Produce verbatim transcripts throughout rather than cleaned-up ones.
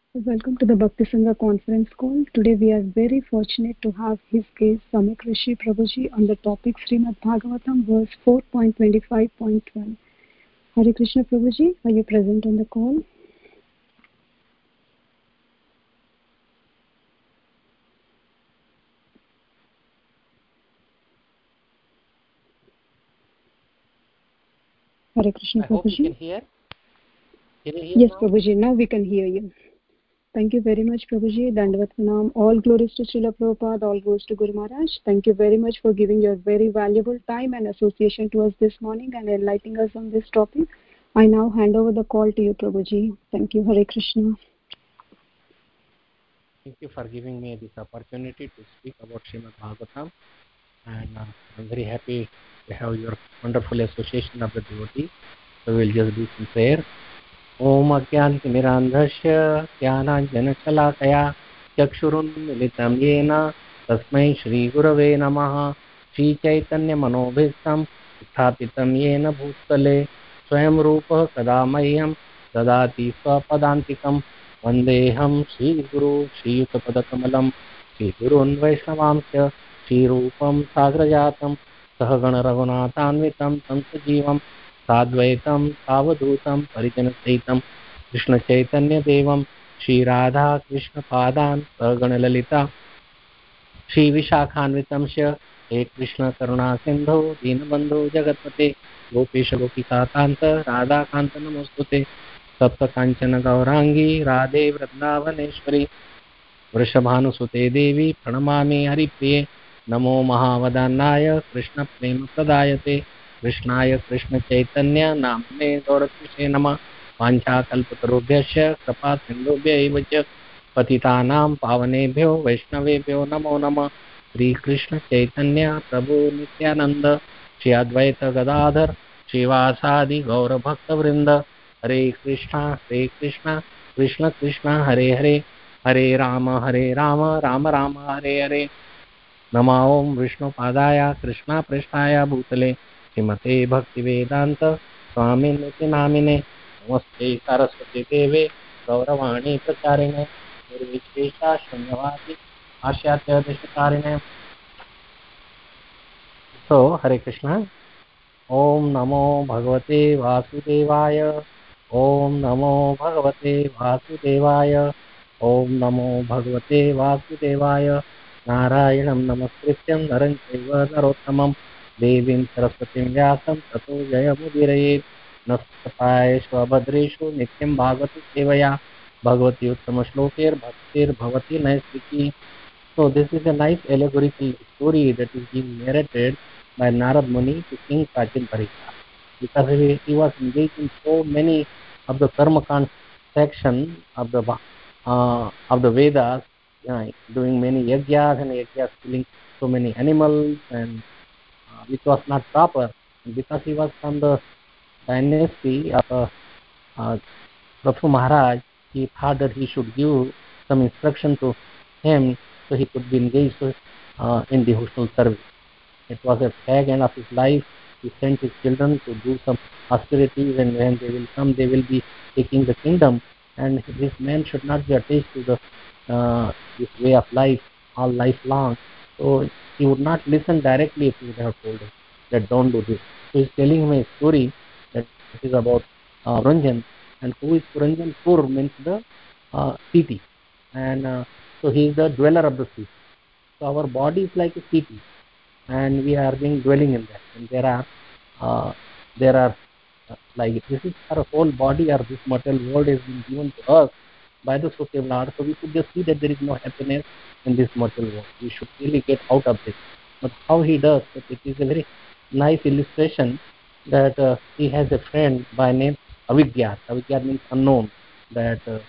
Welcome to the Bhakti Sangha conference call. Today we are very fortunate to have his guest Samik Rishi Prabhuji on the topic Srimad Bhagavatam verse four point twenty-five point twelve. Hare Krishna Prabhuji, are you present on the call? Hare Krishna I hope you Prabhuji. can hear. Can you hear Yes, now? Prabhuji, now we can hear you. Thank you very much, Prabhuji. Dandavat Pranam. All glories to Srila Prabhupada, all glories to Guru Maharaj. Thank you very much for giving your very valuable time and association to us this morning and enlightening us on this topic. I now hand over the call to you, Prabhuji. Thank you. Hare Krishna. Thank you for giving me this opportunity to speak about Srimad Bhagavatam, and uh, I'm very happy to have your wonderful association of the devotee. So we'll just do some prayer. Om Ajnanatimirandhasya Jnananjanashalakaya Chakshurunmilitam Yena Tasmai Shri Gurave Namaha Shri Chaitanya Manobhishtam Sthapitam Yena Bhutale Swayam Rupa Kadamahyam Dadati Swapadantikam Vandeham Shri Guru Shri Yutapadakamalam Shri Gurun Vaishnavamsya Shri Rupam Sagrajatam Sahagana Raghunathanvitam Tansajivam साद्वैतं सावधूतं परिजनसहितं कृष्णचैतन्यदेवं Shri Radha कृष्णपादान् सगणललिता श्रीविशाखान्वितं च हे कृष्णकरुणासिन्धो दीनबन्धो जगत्पते गोपेश गोपिकान्त राधाकान्त नमोऽस्तुते सप्तकाञ्चन गौराङ्गी राधे वृन्दावनेश्वरी वृषभानुसुते देवी प्रणमामि हरिप्रिये नमो महावदान्नाय कृष्णप्रेमप्रदायते कृष्णाय कृष्णचैतन्य नाम्ने गौरकृष्णे नमः वाञ्छाकल्पतरुभ्यश्च कृपासिन्धुभ्य एव च पतितानां पावनेभ्यो वैष्णवेभ्यो नमो नमः श्रीकृष्णचैतन्य प्रभु नित्यानन्द श्री अद्वैत गदाधर श्रीवासादि गौरभक्तवृन्द हरे कृष्णा हरे कृष्णा कृष्ण कृष्ण हरे हरे हरे राम हरे राम राम राम हरे हरे नमो ओं विष्णुपादाय कृष्णापृष्ठाय भूतले श्रीमते भक्तिवेदान्त स्वामिनिति नामिने नमस्ते सरस्वती देवे गौरवाणी प्रचारिणे निर्विशेषा शून्यवादी आश्यात्य देशकारिणे सो हरे कृष्ण ओम नमो भगवते वासुदेवाय ओम नमो भगवते वासुदेवाय ओम नमो भगवते वासुदेवाय नारायणं नमस्कृत्यं नरं चैव नरोत्तमं देवीं सरस्वतीं व्यासं ततो जयमुदीरयेत् नमस्कृताय स्वभद्रेषु नित्यं भागवत सेवया Bhagwati उत्तमश्लोकैर्भक्तिर्भवति नैष्टिकी. So this is a nice allegorical story that is being narrated by Narad Muni to King Sachin Parikshit, because he, he was engaged in so many of the Karmakand section of the uh, of the Vedas, uh, doing many yajnas and yajnas killing so many animals, and uh, which was not proper. And because he was from the dynasty of uh, uh, Prathu Maharaj, he thought that he should give some instruction to him so he could be engaged uh, in devotional service. It was a fag end of his life. He sent his children to do some austerities, and when they will come, they will be taking the kingdom. And this man should not be attached to the uh, this way of life all lifelong. So he would not listen directly if he would have told him that don't do this. So he's telling him a story that is about uh, Puranjan. And who is Puranjan? Pur means the uh, city, and uh, so he is the dweller of the city. So our body is like a city, and we are being dwelling in that. And there are uh, there are uh, like this is our whole body, or this material world has been given to us by the Supreme Lord. So we could just see that there is no happiness in this material world. We should really get out of this. But how he does it, it is a very nice illustration that uh, he has a friend by name Avigyat. Avigyat means unknown. That uh,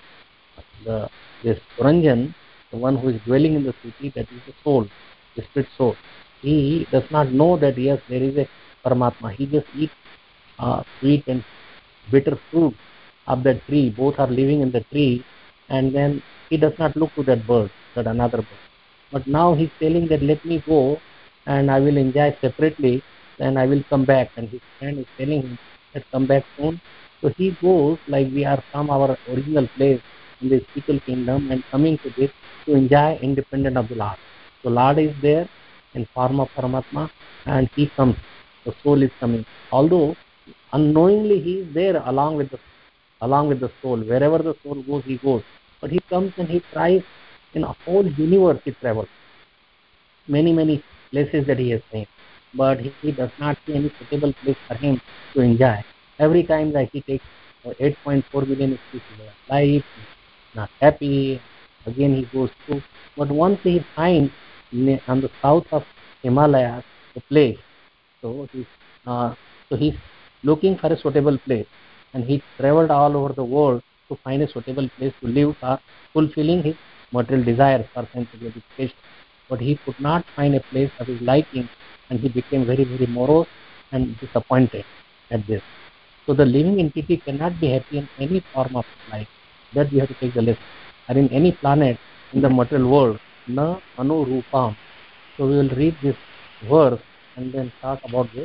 the this Puranjan, the one who is dwelling in the city, that is the soul, the spirit soul. He does not know that yes, there is a Paramatma. He just eats uh, sweet and bitter fruit of that tree. Both are living in the tree, and then he does not look to that bird, that another bird. But now he's telling that let me go, and I will enjoy separately, then I will come back. And his friend is telling him that come back soon. So he goes like we are from our original place, in the spiritual kingdom and coming to this to enjoy independent of the Lord. So Lord is there in form of Paramatma and he comes. The soul is coming. Although unknowingly he is there along with the along with the soul. Wherever the soul goes, he goes. But he comes and he tries in a whole universe he travels. Many, many places that he has seen. But he, he does not see any suitable place for him to enjoy. Every time that he takes uh, eight point four million species of life, not happy, again he goes through. But once he finds on the south of Himalayas a place, so he's, uh, so he's looking for a suitable place, and he traveled all over the world to find a suitable place to live for fulfilling his material desires for sense gratification. But he could not find a place of his liking, and he became very, very morose and disappointed at this. So the living entity cannot be happy in any form of life. That we have to take the lesson. Or in any planet in the material world, na anurupam. So we will read this verse and then talk about this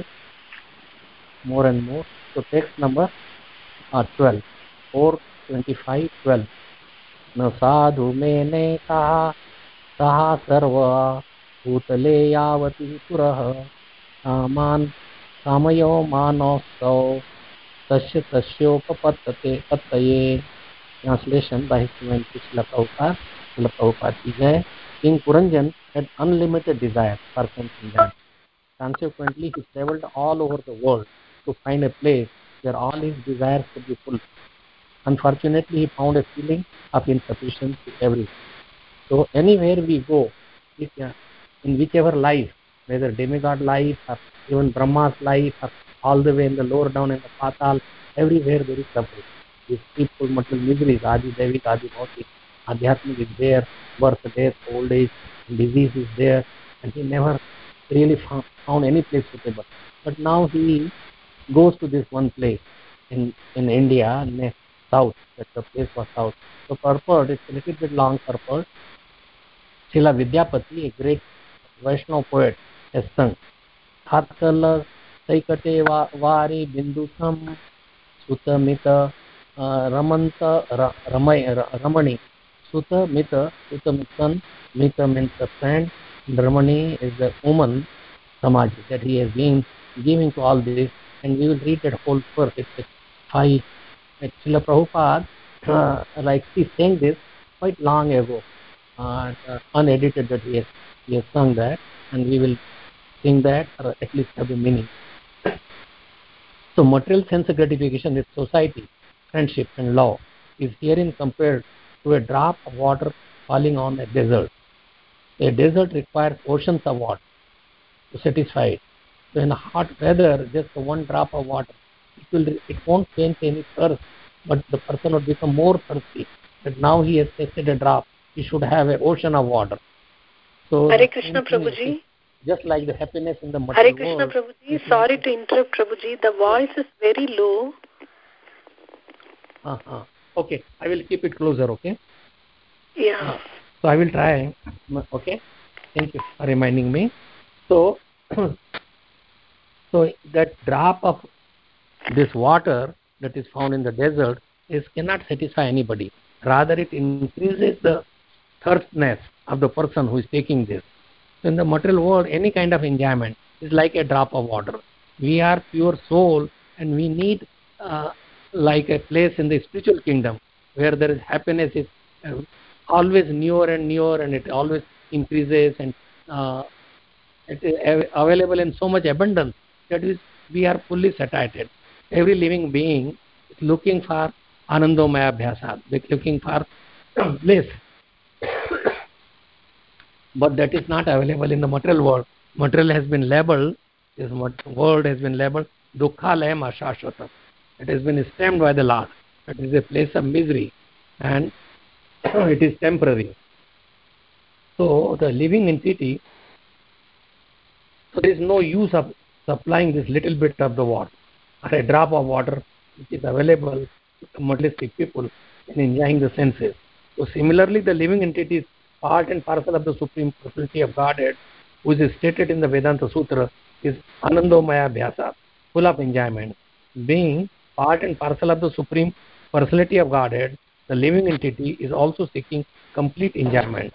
more and more. So text number uh, twelve, four twenty-five, twelve. न साधु मेने कहा सहा सर्व भूतले यावति पुरः कामान कामयो मानसौ तस्य तस्योपपत्तते पत्तये. Translation by His Divinity Srila Prabhupada. Srila Prabhupada ki jai. King Puranjan had unlimited desire for sense enjoyment. Consequently, he traveled all over the world to find a place where all his desires could be fulfilled. Unfortunately, he found a feeling of insufficiency everywhere. So anywhere we go, in whichever life, whether demigod life or even Brahma's life or all the way in the lower down in the patal, everywhere there is suffering. These people, material miseries, Adi Devik, Adi Bhautik, Adhyatmik is there, birth, death, old age, disease is there, and he never really found, found any place suitable. But now he goes to this one place in, in India, in south, that the place was south. So purport, it's a little bit long purport. Srila Vidyapati, a great Vaishnava poet, has sung, Atala Saikate Vari Bindusam Sutamita Ramanta Ramani. Sutta Mita, Sutta Mitan, Mita means the friend, Ramani is the woman, Samaji, that he has been giving to all this, and we will read that whole verse. It's five. Srila Prabhupada, uh, like he sang this quite long ago, uh, uh, unedited that he has, he has sung that, and we will sing that, or at least have the meaning. So material sense gratification with society, friendship and love is herein compared to a drop of water falling on a desert. A desert requires oceans of water to satisfy it. So in hot weather, just one drop of water, it will it won't change any thirst, but the person will become more thirsty. But now he has tasted a drop, he should have an ocean of water. So Hare Krishna Prabhuji. Just like the happiness in the material Hare world. Krishna Prabhuji, sorry to interrupt Prabhuji. The voice is very low. Uh-huh. Okay, I will keep it closer, okay? Yeah. Uh, so I will try, okay? Thank you for reminding me. So, so that drop of this water that is found in the desert is cannot satisfy anybody. Rather, it increases the thirstness of the person who is taking this. So in the material world, any kind of enjoyment is like a drop of water. We are pure soul, and we need uh, like a place in the spiritual kingdom where there is happiness is uh, always newer and newer, and it always increases, and uh, it is available in so much abundance that is we are fully satiated. Every living being is looking for Anandomaya Abhyasat, looking for bliss. But that is not available in the material world. Material has been labeled, this world has been labeled Dukkhalayam Ashashvatam. It has been stamped by the Lord. It is a place of misery, and it is temporary. So the living entity, so there is no use of supplying this little bit of the water, or a drop of water which is available to the materialistic people in enjoying the senses. So similarly, the living entity is part and parcel of the Supreme Personality of Godhead, which is stated in the Vedanta Sutra, is Anandomaya Bhyasa, full of enjoyment. Being part and parcel of the Supreme Personality of Godhead, the living entity is also seeking complete enjoyment.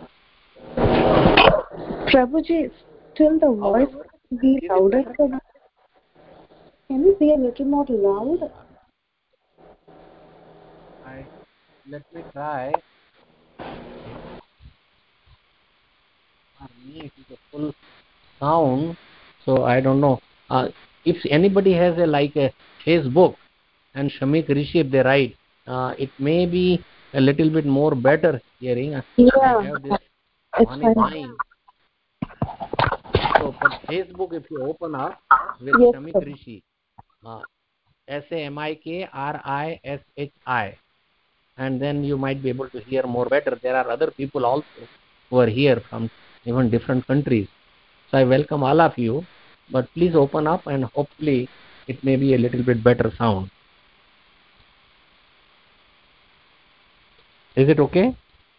Prabhuji, still the voice can be louder. Can you be a little more loud? I, let me try. For me, it is a full sound, so I don't know. Uh, if anybody has a like a Facebook and Shamik Rishi, if they write, uh, it may be a little bit more better hearing. Yeah, I have this it's one fine. in mind. So, but Facebook, if you open up with Yes, Shamik sir. Rishi, uh, S A M I K R I S H I, and then you might be able to hear more better. There are other people also who are here from even different countries. So I welcome all of you, but please open up and hopefully it may be a little bit better sound. Is it okay?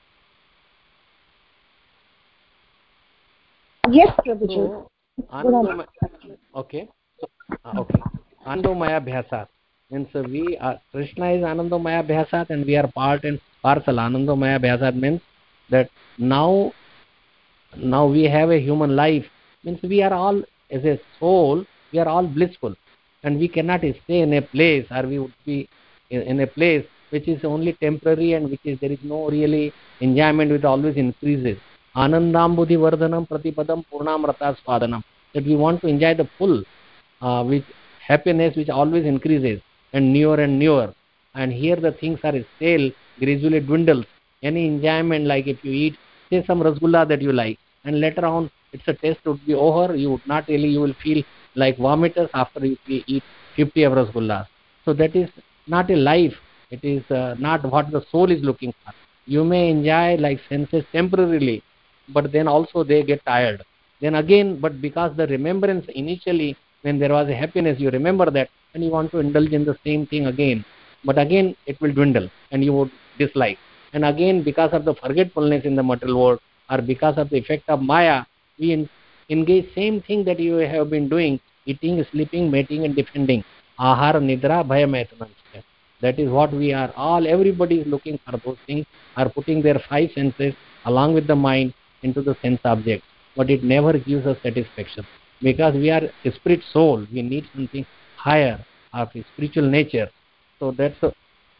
Yes, Prabhuji. So, Anandamaya, okay. So, uh, okay. Anandamaya Bhyasat means uh, we are, Krishna is Anandamaya Bhyasat and we are part and parcel. Anandamaya Bhyasat means that now now we have a human life, means we are all, as a soul, we are all blissful, and we cannot stay in a place, or we would be in in a place which is only temporary and which is there is no really enjoyment, which always increases. Anandam buddhi vardhanam pratipadam purnamrata swadanam, that we want to enjoy the full, uh, which happiness which always increases and newer and newer, and here the things are stale, gradually dwindles. Any enjoyment, like if you eat say some rasgulla that you like, and later on it's a taste would be over, you would not really, you will feel like vomiters after you eat fifty of rasgullas. So that is not a life, it is uh, not what the soul is looking for. You may enjoy like senses temporarily, but then also they get tired. Then again, but because the remembrance initially, when there was a happiness, you remember that, and you want to indulge in the same thing again, but again it will dwindle and you would dislike. And again, because of the forgetfulness in the material world, or because of the effect of Maya, we en- engage same thing that you have been doing, eating, sleeping, mating, and defending. Ahara, Nidra, Bhayamayatanam. That is what we are all, everybody is looking for those things, are putting their five senses along with the mind into the sense object. But it never gives us satisfaction. Because we are a spirit soul, we need something higher, of a spiritual nature. So that's a,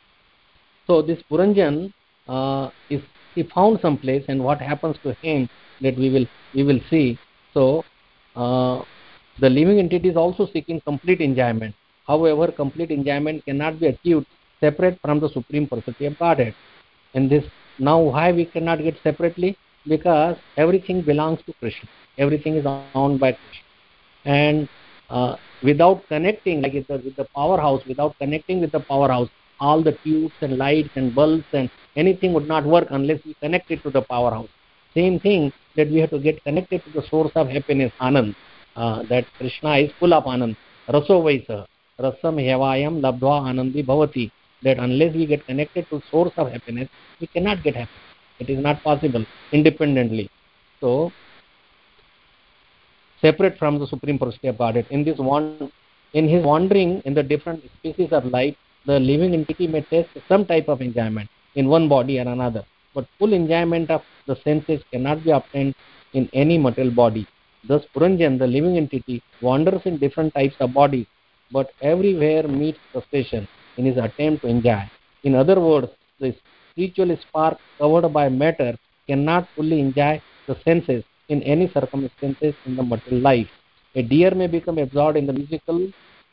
so this Puranjan uh, is, he found some place, and what happens to him, that we will we will see. So uh, the living entity is also seeking complete enjoyment. However, complete enjoyment cannot be achieved separate from the Supreme Personality of Godhead. And this, now why we cannot get separately? Because everything belongs to Krishna. Everything is owned by Krishna. And uh, without connecting, like with the, with the powerhouse, without connecting with the powerhouse, all the tubes and lights and bulbs and anything would not work unless we connect it to the powerhouse. Same thing, that we have to get connected to the source of happiness, Anand. Uh, that Krishna is full of Anand. Raso Vaisa, Rasam Hevayam Labdva Anandi Bhavati. That unless we get connected to source of happiness, we cannot get happiness. It is not possible independently. So separate from the Supreme Personality of Godhead. In this one, in his wandering in the different species of life, the living entity may taste some type of enjoyment in one body or another, but full enjoyment of the senses cannot be obtained in any material body. Thus, Puranjan, the living entity, wanders in different types of bodies, but everywhere meets frustration in his attempt to enjoy. In other words, the spiritual spark covered by matter cannot fully enjoy the senses in any circumstances in the material life. A deer may become absorbed in the musical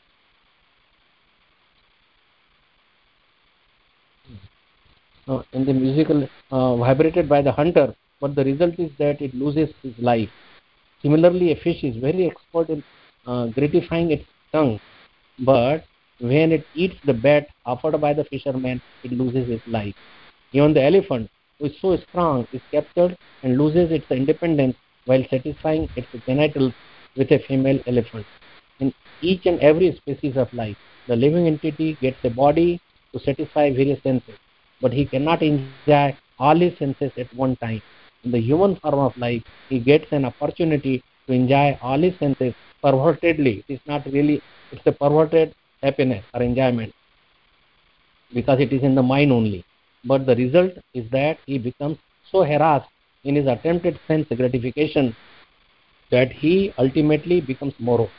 uh, in the musical uh, vibrated by the hunter, but the result is that it loses its life. Similarly, a fish is very expert in uh, gratifying its tongue, but when it eats the bait offered by the fisherman, it loses its life. Even the elephant, who is so strong, is captured and loses its independence while satisfying its genitals with a female elephant. In each and every species of life, the living entity gets a body to satisfy various senses, but he cannot enjoy all his senses at one time. In the human form of life, he gets an opportunity to enjoy all his senses pervertedly. It is not really, it's a perverted happiness or enjoyment, because it is in the mind only. but the result is that he becomes so harassed in his attempted sense gratification that he ultimately becomes morose.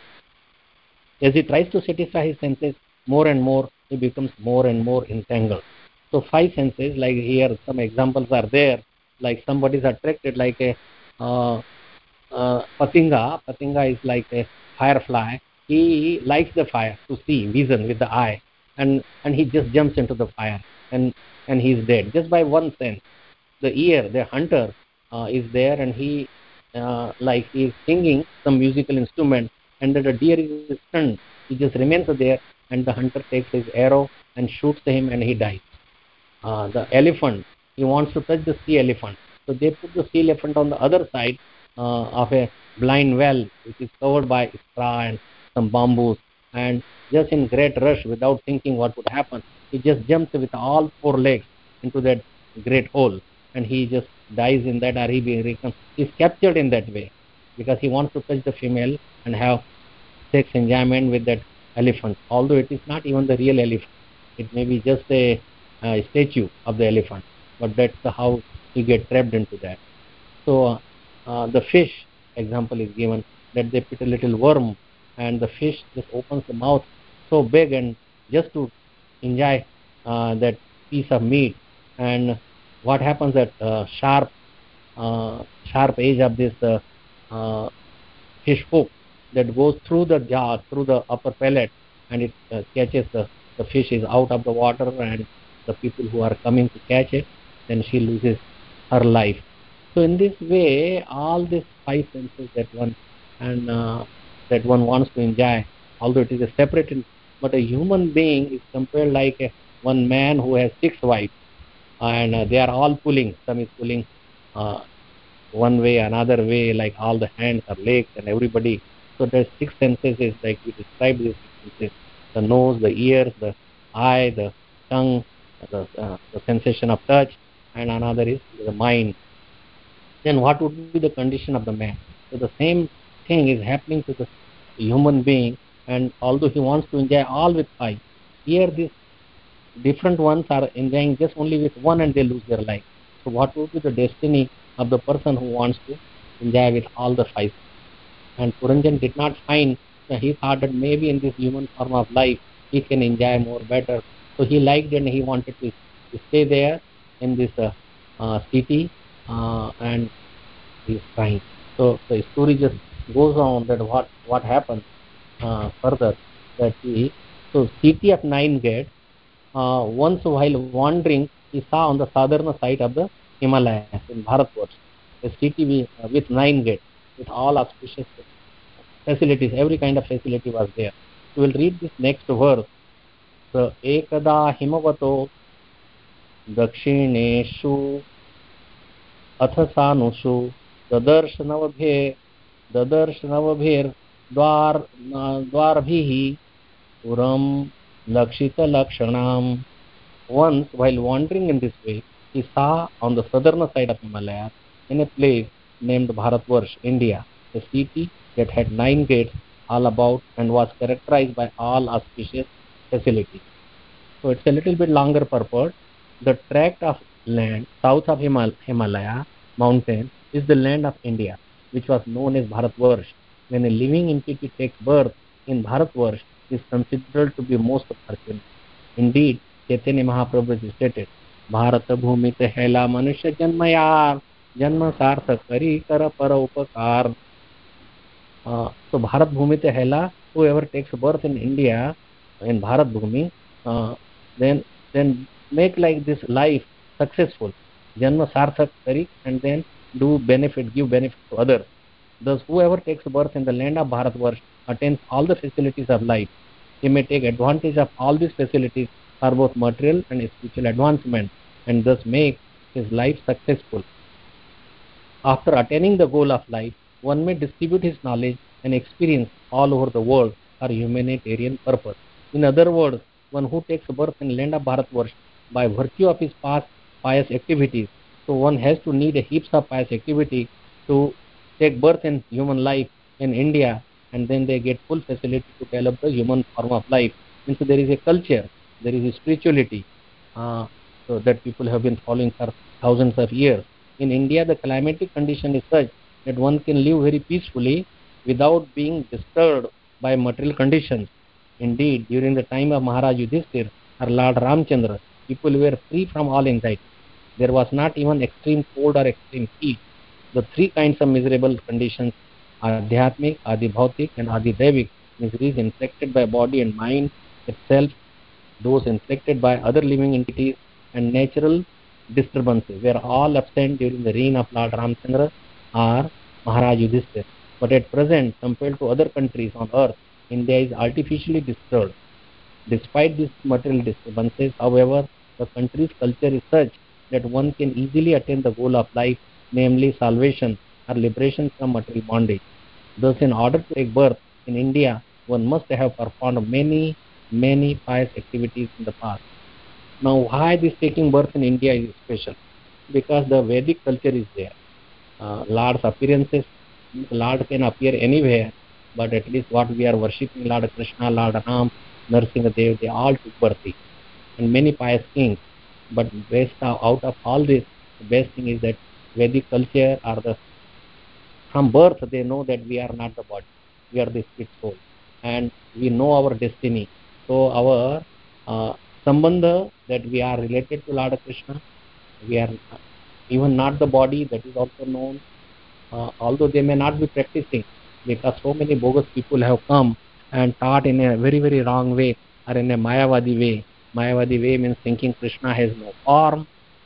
As he tries to satisfy his senses more and more, he becomes more and more entangled. So five senses, like here some examples are there, like somebody is attracted like a uh, uh, patinga. Patinga is like a firefly. He likes the fire to see, vision with the eye, and and he just jumps into the fire, and and he's dead just by one sense. The ear, the hunter, uh, is there, and he uh, like he is singing some musical instrument, and the deer is stunned. He just remains there, and the hunter takes his arrow and shoots him, and he dies. Uh, the elephant, he wants to touch the sea elephant, so they put the sea elephant on the other side uh, of a blind well which is covered by straw and some bamboos, and just in great rush without thinking what would happen, he just jumps with all four legs into that great hole, and he just dies in that, or he becomes, he's captured in that way because he wants to touch the female and have sex enjoyment with that elephant, although it is not even the real elephant. It may be just a, a statue of the elephant, but that's how he get trapped into that. So uh, uh, the fish example is given, that they put a little worm, and the fish just opens the mouth so big and just to enjoy uh, that piece of meat. And what happens at uh, sharp uh, sharp edge of this uh, uh, fish hook that goes through the jaw, through the upper palate, and it uh, catches the, the fish is out of the water, and the people who are coming to catch it, then she loses her life. So in this way, all these five senses that one and uh, that one wants to enjoy, although it is a separate, but a human being is compared like a, one man who has six wives, and uh, they are all pulling. Some is pulling uh, one way, another way, like all the hands or legs and everybody. So the six senses is like we describe these six senses: the nose, the ears, the eye, the tongue, the, uh, the sensation of touch, and another is the mind. Then what would be the condition of the man? So the same thing is happening to the human being, and although he wants to enjoy all with five, here these different ones are enjoying just only with one and they lose their life. So what would be the destiny of the person who wants to enjoy with all the five? And Puranjan did not find, uh, he thought that maybe in this human form of life he can enjoy more better. So he liked and he wanted to, to stay there in this uh, uh, city, uh, and he's trying. So the story just goes on that what what happened uh, further, that he, so city of nine gates, uh, once while wandering, he saw on the southern side of the Himalayas in Bharatvarsh a city with, uh, with nine gates, with all auspicious facilities, every kind of facility was there. We will read this next verse. So, ekada himavato dakshineshu अथसानुषु ददर्श नवभे ददर्श नवभेर द्वार द्वारभिः पुरम लक्षित लक्षणाम. Once, while wandering in this way, he saw on the southern side of Himalaya, in a place named Bharatvarsh, India, a city that had nine gates all about and was characterized by all auspicious facilities. So it's a little bit longer purport. The tract of land south of Himal- Himalaya mountain is the land of India, which was known as Bharatvarsh. When a living entity takes birth in Bharatvarsh, it is considered to be most fortunate. Indeed, Chaitanya Mahaprabhu has stated, Bharat Bhumi te hela manusya janmayar, janma sarthak kari kara para upakar. Uh, so Bharat Bhumi te hela, whoever takes birth in India, in Bharat Bhumi, uh, then then make like this life successful. Janma sarthak kari, and then do benefit, give benefit to others. Thus, whoever takes birth in the land of Bharatvarsh attains all the facilities of life. He may take advantage of all these facilities for both material and spiritual advancement, and thus make his life successful. After attaining the goal of life, one may distribute his knowledge and experience all over the world for humanitarian purpose. In other words, one who takes birth in land of Bharatvarsh by virtue of his past pious activities, so one has to need a heaps of pious activity to take birth in human life in India, and then they get full facility to develop the human form of life. And so there is a culture, there is a spirituality. Uh, so that people have been following for thousands of years. In India, the climatic condition is such that one can live very peacefully without being disturbed by material conditions. Indeed, during the time of Maharaj Yudhishthir or Lord Ramchandra, people were free from all anxiety. There was not even extreme cold or extreme heat. The three kinds of miserable conditions, Adhyatmic, Adibhautik, and Adidevic, miseries inflicted by body and mind itself, those inflicted by other living entities, and natural disturbances were all absent during the reign of Lord Ramchandra or Maharaj Yudhishthir. But at present, compared to other countries on earth, India is artificially disturbed. Despite these material disturbances, however, the country's culture is such that one can easily attain the goal of life, namely salvation or liberation from material bondage. Thus, in order to take birth in India, one must have performed many, many pious activities in the past. Now, why this taking birth in India is special? Because the Vedic culture is there. Uh, Lord's appearances, Lord can appear anywhere, but at least what we are worshipping, Lord Krishna, Lord Ram, Narsingadev, they all took birth here, and many pious kings. But best of, out of all this, the best thing is that Vedic culture are the, from birth they know that we are not the body, we are the spirit soul, and we know our destiny. So our uh, sambandha, that we are related to Lord Krishna, we are even not the body, that is also known. Uh, although they may not be practicing, because so many bogus people have come and taught in a very, very wrong way, or in a Mayavadi way. Mayavadi way means thinking Krishna has no form.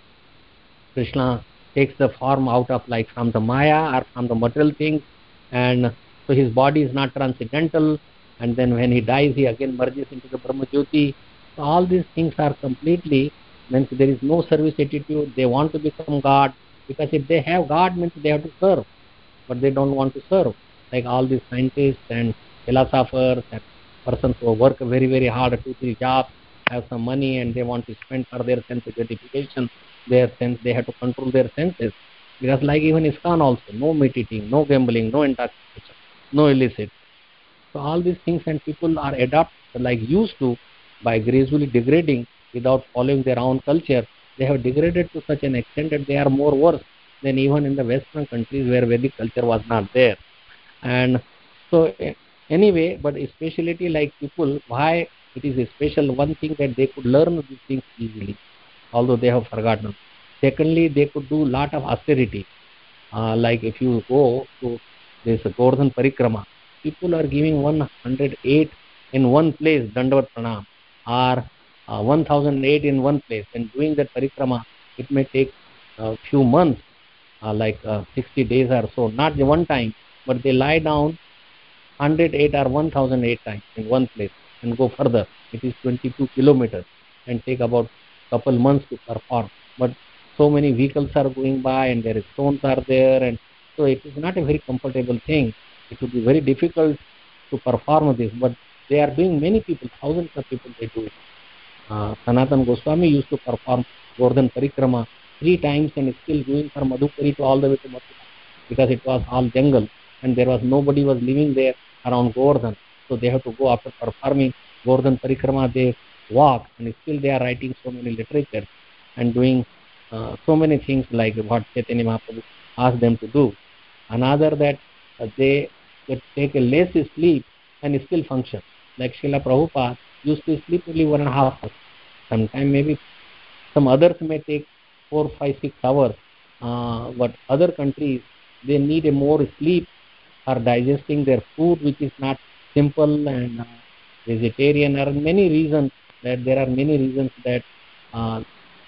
Krishna takes the form out of, like, from the Maya or from the material things, and so his body is not transcendental, and then when he dies, he again merges into the Brahma Jyoti. So all these things are completely, means there is no service attitude. They want to become God, because if they have God, means they have to serve, but they don't want to serve. Like all these scientists and philosophers and persons who work very, very hard, two, three jobs, have some money, and they want to spend for their sense gratification, their sense, they have to control their senses. Because like even ISKCON also, no meat eating, no gambling, no intoxication, no illicit. So all these things, and people are adopted, like used to, by gradually degrading without following their own culture. They have degraded to such an extent that they are more worse than even in the Western countries where Vedic culture was not there. And so anyway, but a speciality, like people, why it is a special, one thing that they could learn these things easily, although they have forgotten. Secondly, they could do lot of austerity. Uh, like if you go to this Govardhan Parikrama, people are giving one hundred eight in one place, Dandavat Pranam, or uh, one thousand eight in one place. And doing that Parikrama, it may take a few months, uh, like uh, sixty days or so, not one time, but they lie down one hundred eight or one thousand eight times in one place and go further. It is twenty-two kilometers and take about couple months to perform. But so many vehicles are going by, and there is stones are there, and so it is not a very comfortable thing. It would be very difficult to perform this, but they are doing, many people, thousands of people, they do it. Uh, Sanatan Goswami used to perform Govardhan Parikrama three times and is still going from Madhukari to all the way to Mathura, because it was all jungle and there was nobody was living there around Govardhan. So they have to go, after performing Govardhan Parikrama, they walk, and still they are writing so many literature and doing uh, so many things like what Chaitanya Mahaprabhu asked them to do. Another that uh, they, they take a less sleep and still function. Like Srila Prabhupada used to sleep only one and a half hours. Sometimes maybe some others may take four, five, six hours. Uh, but other countries, they need a more sleep for digesting their food, which is not simple, and uh, vegetarian. Or many reasons, that there are many reasons that uh,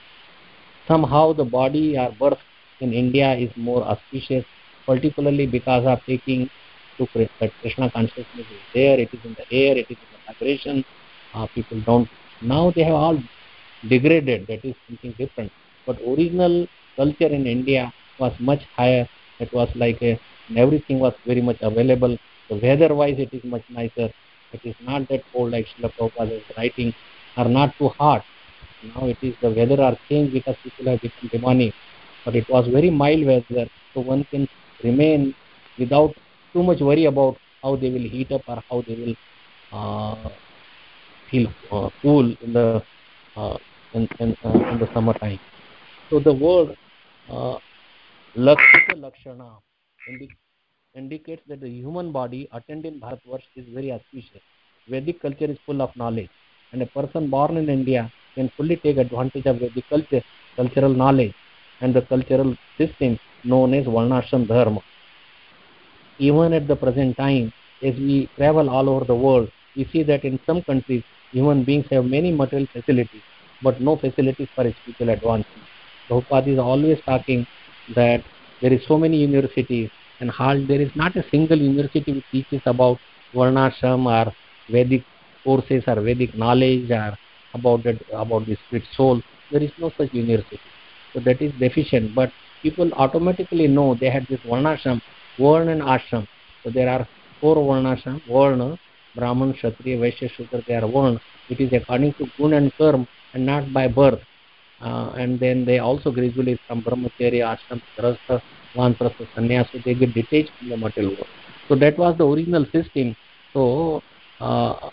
somehow the body or birth in India is more auspicious, particularly because of taking to that Krishna consciousness is there, it is in the air, it is in the vibration. Uh, people don't, now they have all degraded, that is something different. But original culture in India was much higher. It was like a, and everything was very much available. So weather wise it is much nicer. It is not that cold like Srila Prabhupada is writing, or not too hot. Now it is, the weather are changed because people have become demonic. But it was very mild weather, so one can remain without too much worry about how they will heat up or how they will uh, feel uh, cool in the uh, in in in, uh, in the summertime. So the word uh, Lakshita Lakshana indi- indicates that the human body attained in Bharatvarsh is very auspicious. Vedic culture is full of knowledge, and a person born in India can fully take advantage of Vedic culture, cultural knowledge, and the cultural system known as Varnashram Dharma. Even at the present time, as we travel all over the world, we see that in some countries, human beings have many material facilities, but no facilities for spiritual advancement. Prabhupada is always talking that there is so many universities, and hard, there is not a single university which teaches about Varnashram or Vedic courses or Vedic knowledge or about that, about the spirit soul. There is no such university. So that is deficient, but people automatically know they had this Varnashram, Varna and Ashram. So there are four Varnashram, Varna, Brahman, Kshatriya, Vaishya, Shudra, they are Varna. It is according to Gun and Karma and not by birth. Uh, and then they also gradually from Brahmacharya, Ashram, Grastha, Vanprastha, Sannyasa, so they get detached from the material world. So that was the original system. So, uh,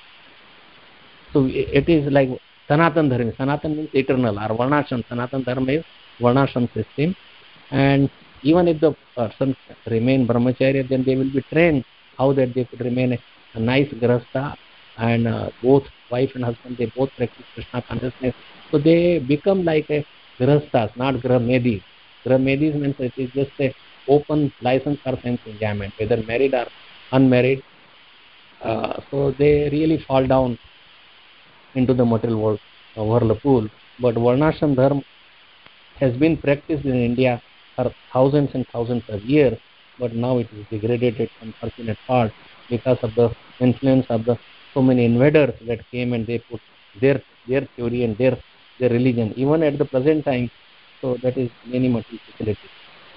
so it is like Sanatan Dharma. Sanatan means eternal, or Varnashram. Sanatan Dharma is Varnashram system. And even if the person remain brahmacharya, then they will be trained how that they could remain a, a nice grahastha, and uh, both wife and husband, they both practice Krishna consciousness. So they become like a grahasthas, not grahmedis. Grahmedis means it is just a open license for sense enjoyment, whether married or unmarried. Uh, so they really fall down into the material world, uh, whirlpool. But Varnashram Dharma has been practiced in India for thousands and thousands of years, but now it is degraded at unfortunate part because of the influence of the so many invaders that came and they put their their theory and their their religion. Even at the present time, so that is many material facilities.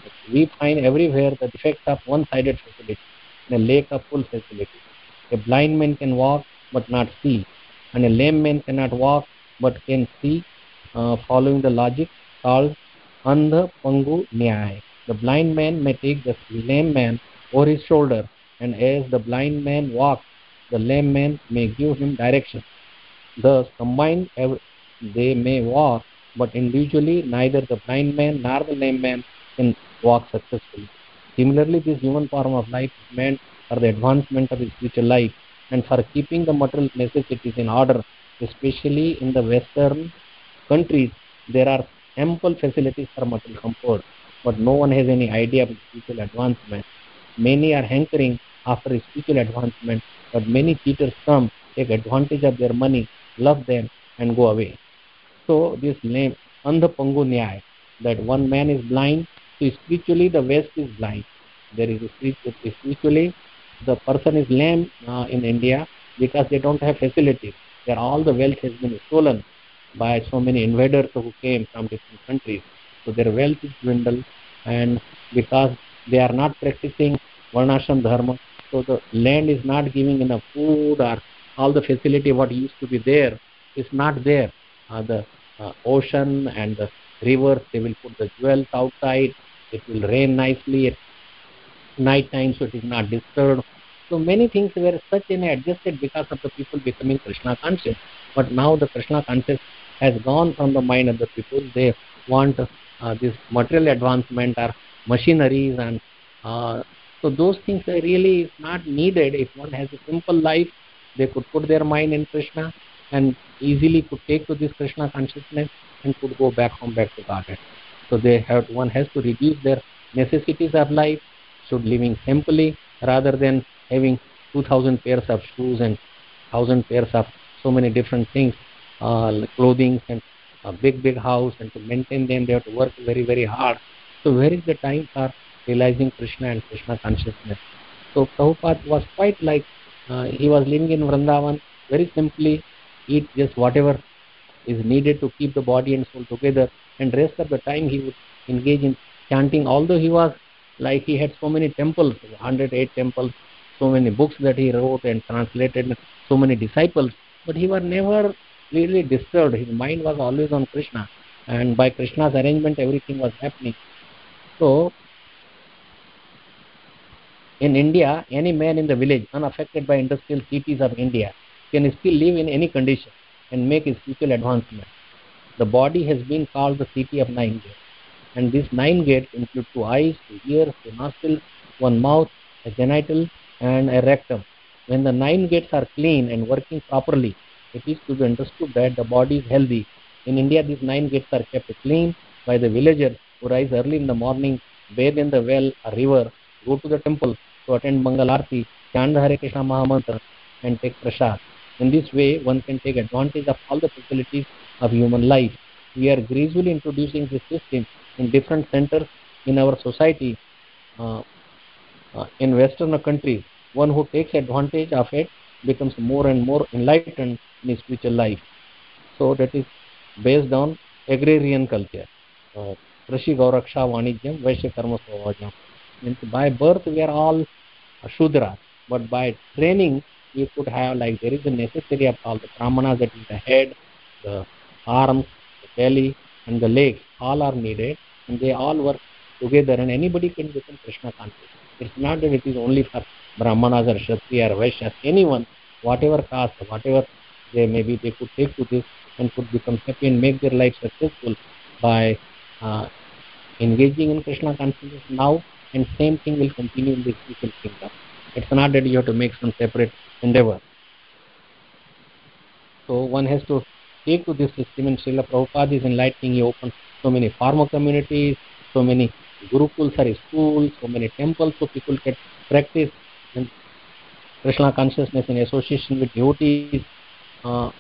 We find everywhere the defects of one-sided facility, and a lack of full facility. A blind man can walk but not see, and a lame man cannot walk but can see, uh, following the logic called Andha Pangu Nyaya. The blind man may take the lame man over his shoulder, and as the blind man walks, the lame man may give him direction. Thus, combined, they may walk, but individually, neither the blind man nor the lame man can walk successfully. Similarly, this human form of life is meant for the advancement of spiritual life and for keeping the material necessities in order, especially in the Western countries. There are ample facilities for material comfort, but no one has any idea of spiritual advancement. Many are hankering after spiritual advancement, but many cheaters come, take advantage of their money, love them, and go away. So this name, Andha Pangu Nyaya, that one man is blind, so spiritually the West is blind. There is a spiritually the person is lame uh, in India because they don't have facilities. There all the wealth has been stolen by so many invaders who came from different countries. So their wealth is dwindled, and because they are not practicing Varnashram Dharma, so the land is not giving enough food or all the facility what used to be there is not there. Uh, the uh, ocean and the rivers, they will put the jewels outside. It will rain nicely at night time, so it is not disturbed. So many things were such in adjusted because of the people becoming Krishna conscious. But now the Krishna conscious has gone from the mind of the people. They want uh, this material advancement or machineries, and uh, so those things are really not needed. If one has a simple life, they could put their mind in Krishna and easily could take to this Krishna consciousness and could go back home, back to Godhead. So they have one has to reduce their necessities of life, should living simply rather than having two thousand pairs of shoes and one thousand pairs of so many different things, uh, like clothing and a big, big house, and to maintain them, they have to work very, very hard. So where is the time for realizing Krishna and Krishna consciousness? So Prabhupada was quite like, uh, he was living in Vrindavan, very simply, eat just whatever is needed to keep the body and soul together, and rest of the time he would engage in chanting. Although he was like, he had so many temples, one hundred eight temples, so many books that he wrote and translated, so many disciples, but he was never really disturbed. His mind was always on Krishna, and by Krishna's arrangement everything was happening. So in India, any man in the village unaffected by industrial cities of India can still live in any condition and make his spiritual advancement. The body has been called the city of nine gates. And these nine gates include two eyes, two ears, two nostrils, one mouth, a genital, and a rectum. When the nine gates are clean and working properly, it is to be understood that the body is healthy. In India, these nine gates are kept clean by the villagers who rise early in the morning, bathe in the well or river, go to the temple to attend Mangal Aarti, chant the Hare Krishna Mahamantra, and take prasad. In this way, one can take advantage of all the facilities of human life. We are gradually introducing this system in different centers in our society. Uh, uh, in Western countries, one who takes advantage of it becomes more and more enlightened in his spiritual life. So that is based on agrarian culture. Uh, Krishi Gauraksha Vanijyam Vaishya Karma Svavajam. Means by birth we are all Shudra, but by training we could have, like, there is a necessary of all the brahmanas, that is the head, the arms, the belly, and the legs, all are needed, and they all work together, and anybody can become Krishna conscious. It's not that it is only for brahmanas or kshatriya or vaishyas. Anyone, whatever caste, whatever they may be, they could take to this and could become happy and make their life successful by uh, engaging in Krishna consciousness now, and same thing will continue in the spiritual kingdom. It's not that you have to make some separate endeavor. So one has to take to this system, and Srila Prabhupada is enlightening. He opened so many farmer communities, so many gurukuls or schools, so many temples, so people can practice in Krishna consciousness in association with devotees. Uh,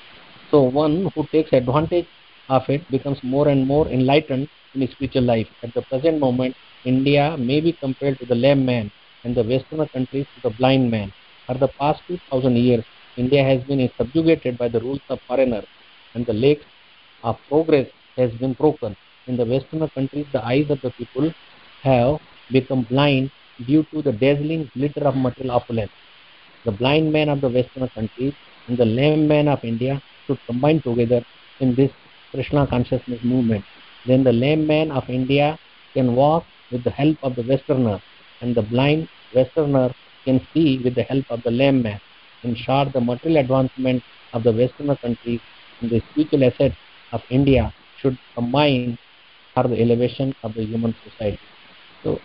so one who takes advantage of it becomes more and more enlightened in his spiritual life. At the present moment, India may be compared to the lame man, and the Western countries to the blind man. For the past two thousand years, India has been subjugated by the rules of foreigners, and the legs of progress has been broken. In the Western countries, the eyes of the people have become blind due to the dazzling glitter of material opulence. The blind man of the Western countries and the lame man of India should combine together in this Krishna consciousness movement. Then the lame man of India can walk with the help of the Westerner, and the blind Westerner can see with the help of the lame man. In short, the material advancement of the Western countries and the spiritual assets of India should combine for the elevation of the human society. So,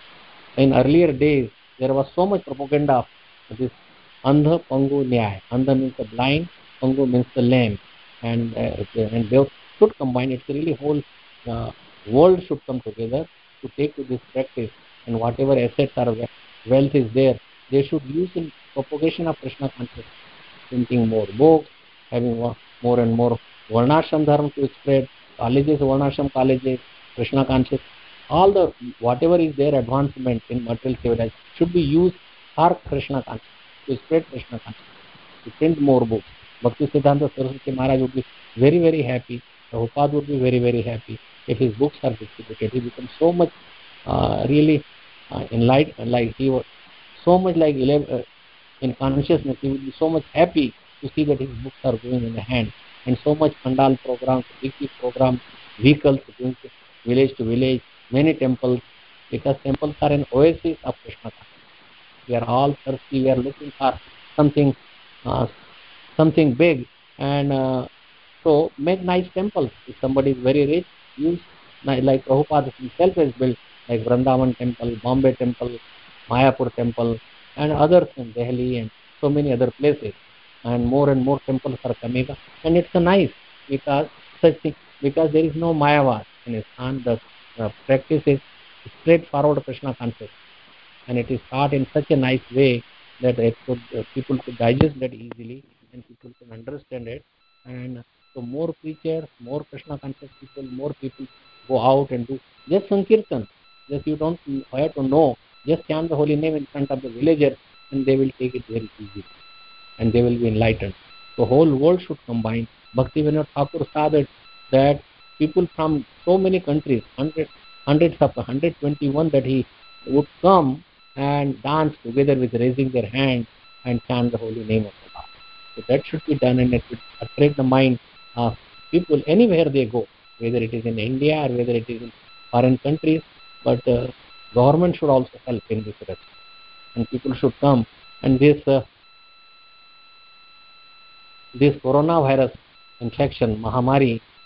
in earlier days, there was so much propaganda of this Andha Pangu Nyaya. Andha means the blind, Pangu means the lame, and uh, and they should combine. It's really whole uh, world should come together to take to this practice, and whatever assets or wealth is there, they should use in propagation of Krishna consciousness, printing more books, having more and more Varnashram Dharma to spread, colleges, Varnashram colleges, Krishna consciousness, all the whatever is there advancement in material civilization should be used for Krishna consciousness, to spread Krishna consciousness, to print more books. Bhakti Siddhanta Saraswati Maharaj would be very, very happy. Prabhupada would be very, very happy if his books are distributed. He becomes so much uh, really uh, enlightened, like he was so much like uh, in consciousness. He would be so much happy to see that his books are going in the hand, and so much pandal programs, big big programs, vehicles going to village to village, many temples, because temples are an oasis of Krishna consciousness. We are all thirsty. We are looking for something, uh, something big, and uh, so make nice temples. If somebody is very rich, use like Prabhupada himself has built, like Vrindavan Temple, Bombay Temple, Mayapur Temple, and others in Delhi and so many other places. And more and more temples are coming up, and it's a nice because such thing because there is no Mayavad in Islam. The uh, practice is straightforward Krishna consciousness, and it is taught in such a nice way that it could, uh, people could digest that easily, and people can understand it. And so more preachers, more Krishna conscious people, more people go out and do just Sankirtan. Just you don't have to know, just chant the holy name in front of the villagers, and they will take it very easily, and they will be enlightened. The whole world should combine. Bhaktivinoda Thakur saw that, that people from so many countries, hundreds, hundreds of one hundred twenty-one, that he would come and dance together with raising their hands and chant the holy name of Allah. So that should be done, and it should attract the mind of people anywhere they go, whether it is in India or whether it is in foreign countries. But uh, government should also help in this respect, and people should come. And this uh, this coronavirus infection, Mahamari,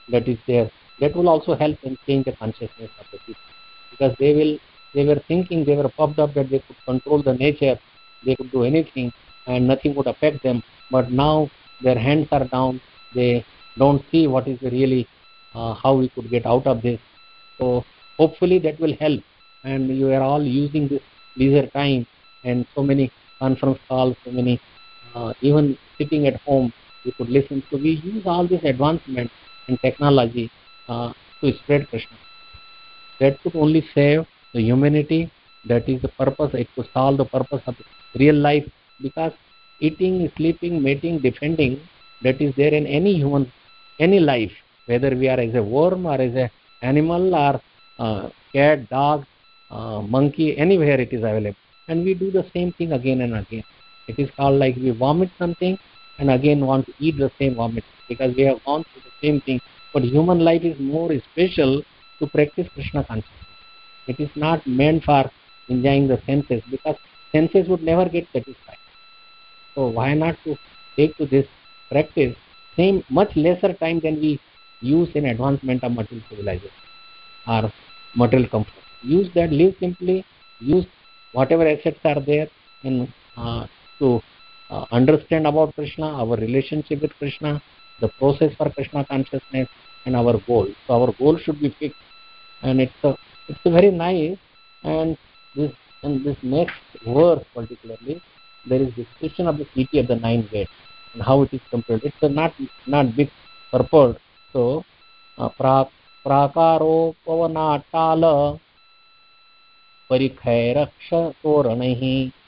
that is there, that will also help in change the consciousness of the people, because they will they were thinking, they were puffed up that they could control the nature, they could do anything and nothing would affect them. But now their hands are down, they don't see what is really uh, how we could get out of this. So hopefully that will help, and you are all using this leisure time and so many conference calls, so many uh, even sitting at home you could listen. So we use all this advancement in technology uh, to spread Krishna. That could only save the humanity. That is the purpose. It could solve the purpose of real life, because eating, sleeping, mating, defending, that is there in any human, any life, whether we are as a worm or as a animal or uh, cat, dog, uh, monkey, anywhere it is available. And we do the same thing again and again. It is called like we vomit something and again want to eat the same vomit, because we have gone through the same thing. But human life is more special to practice Krishna consciousness. It is not meant for enjoying the senses, because senses would never get satisfied. So why not to take to this practice same much lesser time than we use in advancement of material civilization or material comfort. Use that, live simply, use whatever assets are there in uh, to uh, understand about Krishna, our relationship with Krishna, the process for Krishna consciousness, and our goal. So our goal should be fixed, and it's a, it's a very nice. And this in this next verse particularly, there is description of the city of the nine gates and how it is compared. It's a not not big purport. So uh, pra, प्राकारोपवनाट्टाल परिखैरक्ष तोरणैः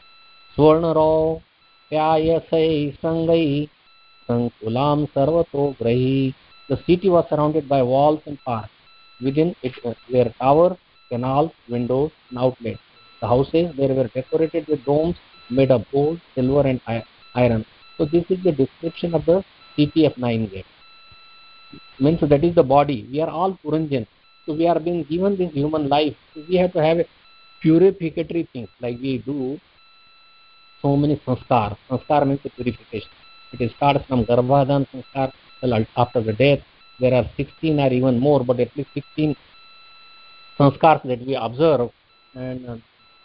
स्वर्णरौप्यायसैः सङ्गैः संकुलां सर्वतोग्रैः. The city was surrounded by walls and parks. Within it were towers, canals, windows, and outlets. The houses there were decorated with domes made of gold, silver, and iron. So this is the description of the city of nine gates. Means that is the body. We are all Puranjan. So we are being given this human life. So we have to have a purificatory things, like we do so many sanskar. Sanskar means the purification. It starts from Garbhadhan sanskar till after the death. There are sixteen or even more, but at least sixteen sanskars that we observe. And uh,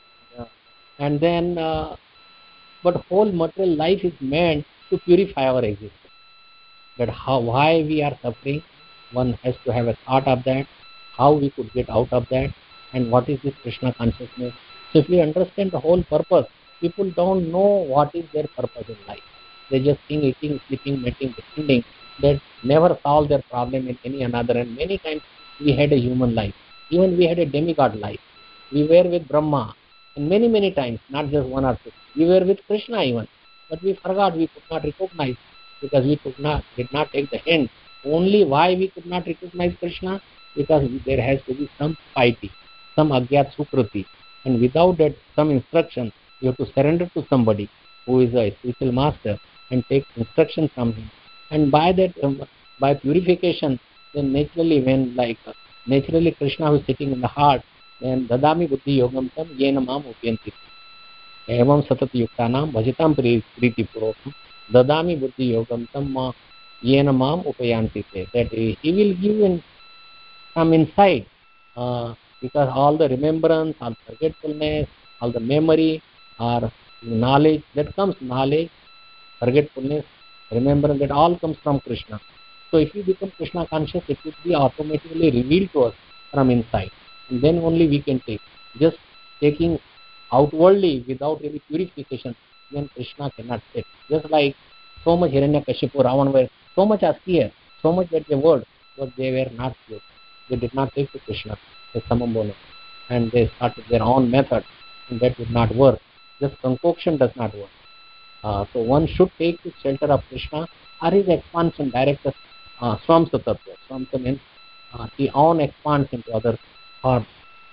and then, uh, but whole material life is meant to purify our existence. That how, why we are suffering, one has to have a thought of that, how we could get out of that, and what is this Krishna consciousness. So if we understand the whole purpose, people don't know what is their purpose in life. They just think eating, sleeping, mating, defending, that never solve their problem in any another. And many times we had a human life, even we had a demigod life. We were with Brahma, and many, many times, not just one or two. We were with Krishna even, but we forgot, we could not recognize, because we could not, did not take the hint. Only why we could not recognize Krishna? Because there has to be some piety, some agyat sukriti, and without that, some instruction, you have to surrender to somebody who is a spiritual master and take instruction from him. And by that, um, by purification, then naturally, when like uh, naturally Krishna who is sitting in the heart, then dadami buddhi yogam tam yena mam upyanti evam satat yuktanam bhajitam priti purotam dadami buddhi yogam tam yena mam upayanti. That he will give in some insight, uh, because all the remembrance, all forgetfulness, all the memory, or knowledge that comes, knowledge, forgetfulness, remembrance, that all comes from Krishna. So if we become Krishna conscious, it will be automatically revealed to us from inside, and then only we can take. Just taking outwardly without any purification, then Krishna cannot sit. Just like so much Hiranyakashipu, Ravana were so much austere, so much that they were, but they were not pure. They did not take to Krishna, the Samambona, and they started their own method, and that would not work. Just concoction does not work. Uh, so one should take the shelter of Krishna or his expansion direct uh, Swamsa Tattva. Swamsa means uh, he own expands into other forms.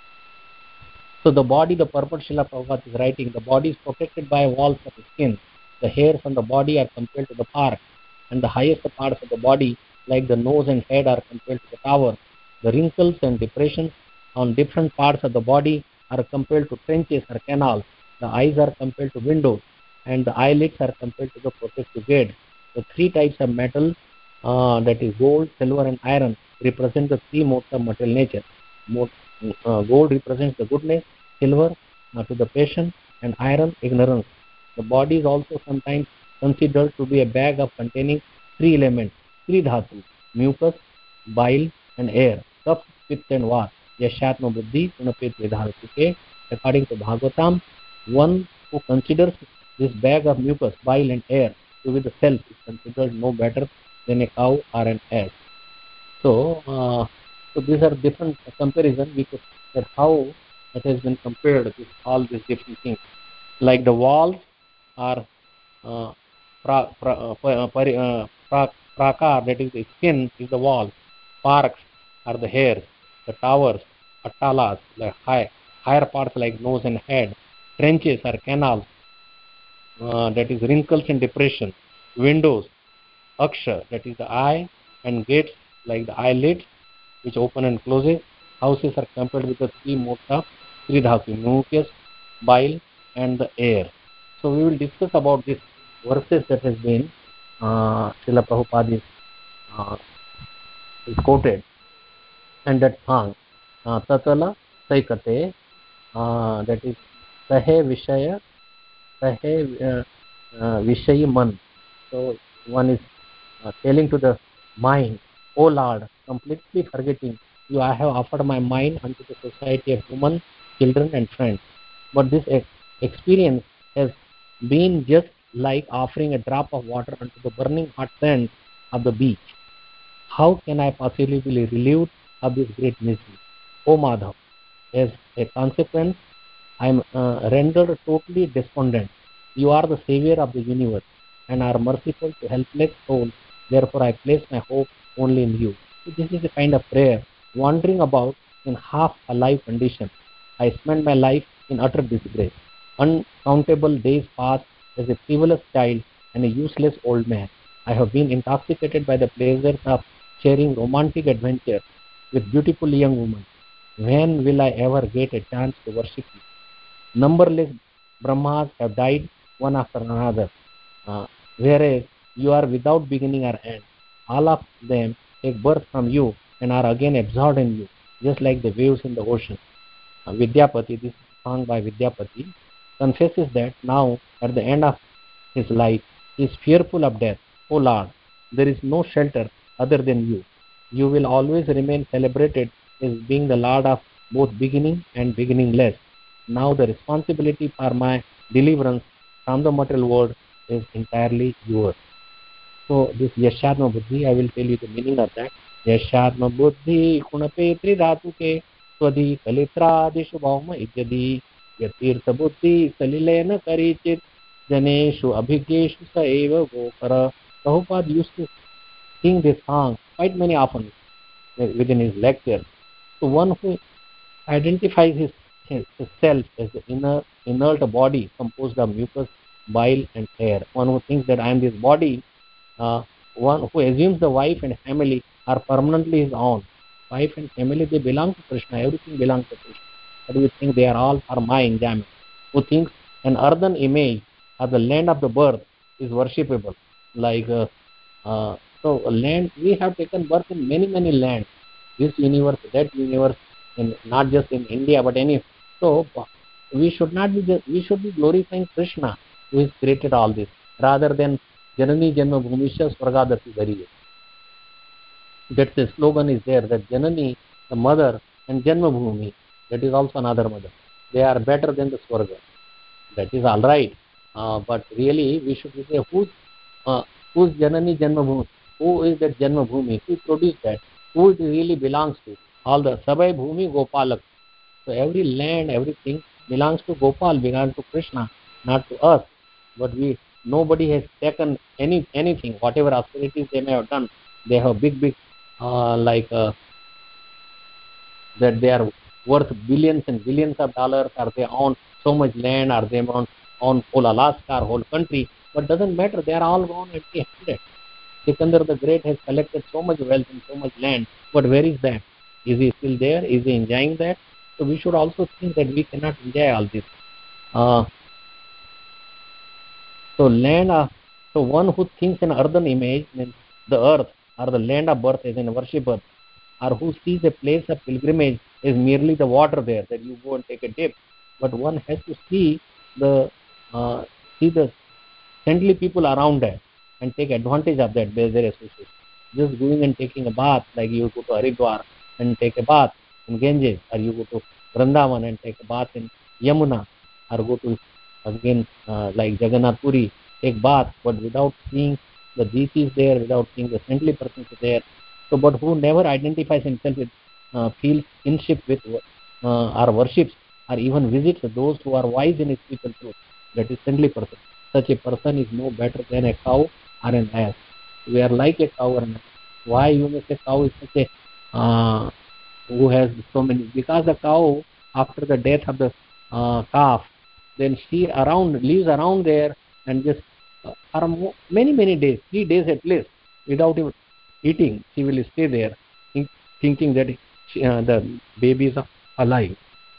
So the body, the purport Srila Prabhupada is writing, the body is protected by walls of skin. The hairs on the body are compared to the park, and the highest parts of the body, like the nose and head, are compared to the tower. The wrinkles and depressions on different parts of the body are compared to trenches or canals. The eyes are compared to windows, and the eyelids are compared to the protective gate. The three types of metal, uh, that is gold, silver, and iron, represent the three modes of material nature. Mode, uh, gold represents the goodness, silver uh, to the passion, and iron ignorance. The body is also sometimes considered to be a bag of containing three elements, three dhatu, mucus, bile, and air, kapha, pitta, and vata. Yashatma buddhi punapet vedharatuke. According to Bhagavatam, one who considers this bag of mucus, bile, and air to be the self is considered no better than a cow or an ass. So, uh, so these are different comparisons. We could that how it has been compared with all these different things. Like the walls are uh, pra, pra, uh, pa- pari- uh, pra, prakar, that is the skin, is the wall. Parks are the hairs. The towers, attalas, the high, higher parts like nose and head. Trenches are canals, uh, that is wrinkles and depression. Windows, aksha, that is the eye, and gates like the eyelids, which open and closes. Houses are compared with the three modes of Tridhatu, mucus, bile, and the air. So we will discuss about this verses that has been uh, Srila Prabhupada is, uh, is quoted, and that song, uh, Tatala Saikate, uh, that is Sahe Vishaya, Sahe uh, uh, Vishayi Man. So one is uh, telling to the mind, O Lord, completely forgetting you, I have offered my mind unto the society of human, children, and friends. But this ex- experience has been just like offering a drop of water unto the burning hot sands of the beach. How can I possibly be relieved of this great misery? O Madhav, as a consequence, I am uh, rendered totally despondent. You are the savior of the universe and are merciful to helpless souls. Therefore, I place my hope only in you. So this is a kind of prayer, wandering about in half alive condition. I spent my life in utter disgrace. Uncountable days passed as a frivolous child and a useless old man. I have been intoxicated by the pleasures of sharing romantic adventures with beautiful young women. When will I ever get a chance to worship you? Numberless Brahmas have died one after another, uh, whereas you are without beginning or end. All of them take birth from you and are again absorbed in you, just like the waves in the ocean. Uh, Vidyapati, this is a song by Vidyapati, confesses that now, at the end of his life, he is fearful of death. O Lord, there is no shelter other than you. You will always remain celebrated as being the Lord of both beginning and beginningless. Now the responsibility for my deliverance from the material world is entirely yours. So this Yashatma Buddhi, I will tell you the meaning of that. Yashatma Buddhi Kunape Tridhatuke Swadi Kalitra Dishu Bhauma Ityadi Yatirtha Buddhi Salilena Karichit Janeshu Abhigeshu Saeva Gokara. Prabhupada used to sing this song quite many often within his lecture. So one who identifies his, his, his self as the inner inert body composed of mucus, bile, and air. One who thinks that I am this body, uh, one who assumes the wife and family are permanently his own. Wife and family, they belong to Krishna. Everything belongs to Krishna. But we think they are all for my enjoyment. Who thinks an earthen image of the land of the birth is worshipable. Like, uh, uh, so land, we have taken birth in many, many lands. This universe, that universe, in not just in India, but any. So we should not be just, we should be glorifying Krishna, who has created all this, rather than Janani Janma Bhumisha Swargadati Gariye. That the slogan is there that Janani, the mother, and Janma Bhumi, that is also another mother. They are better than the Swarga. That is all right. Uh, but really, we should say who's uh, who's Janani Janma Bhumi? Who is that Janma Bhumi? Who produced that? Who it really belongs to? All the Sabai Bhumi Gopalak. So every land, everything belongs to Gopal, belongs to Krishna, not to us. But we, nobody has taken any anything, whatever austerities they may have done. They have big, big, uh, like uh, that they are worth billions and billions of dollars, or they own so much land, or they own, own whole Alaska or whole country. But doesn't matter, they are all gone empty-handed. Sikandar the Great has collected so much wealth and so much land, but where is that? Is he still there? Is he enjoying that? So we should also think that we cannot enjoy all this. Uh, so land, uh, so one who thinks an earthen image, means the earth or the land of birth is in worshipper, or who sees a place of pilgrimage is merely the water there, that you go and take a dip. But one has to see the uh, see the friendly people around that and take advantage of that, their, their association. Just going and taking a bath, like you go to Haridwar and take a bath in Ganges, or you go to Vrindavan and take a bath in Yamuna, or go to again uh, like Jagannath Puri, take bath, but without seeing the deities there, without seeing the saintly persons there. So, but who never identifies himself with, uh, feels kinship with uh, or worships or even visits those who are wise in spiritual truth, that is saintly person. Such a person is no better than a cow or an ass. We are like a cow or an ass. Why you may say cow is such a uh, who has so many? Because the cow, after the death of the uh, calf, then she around lives around there and just uh, for many many days, three days at least, without even eating, she will stay there, think, thinking that she, uh, the baby is alive.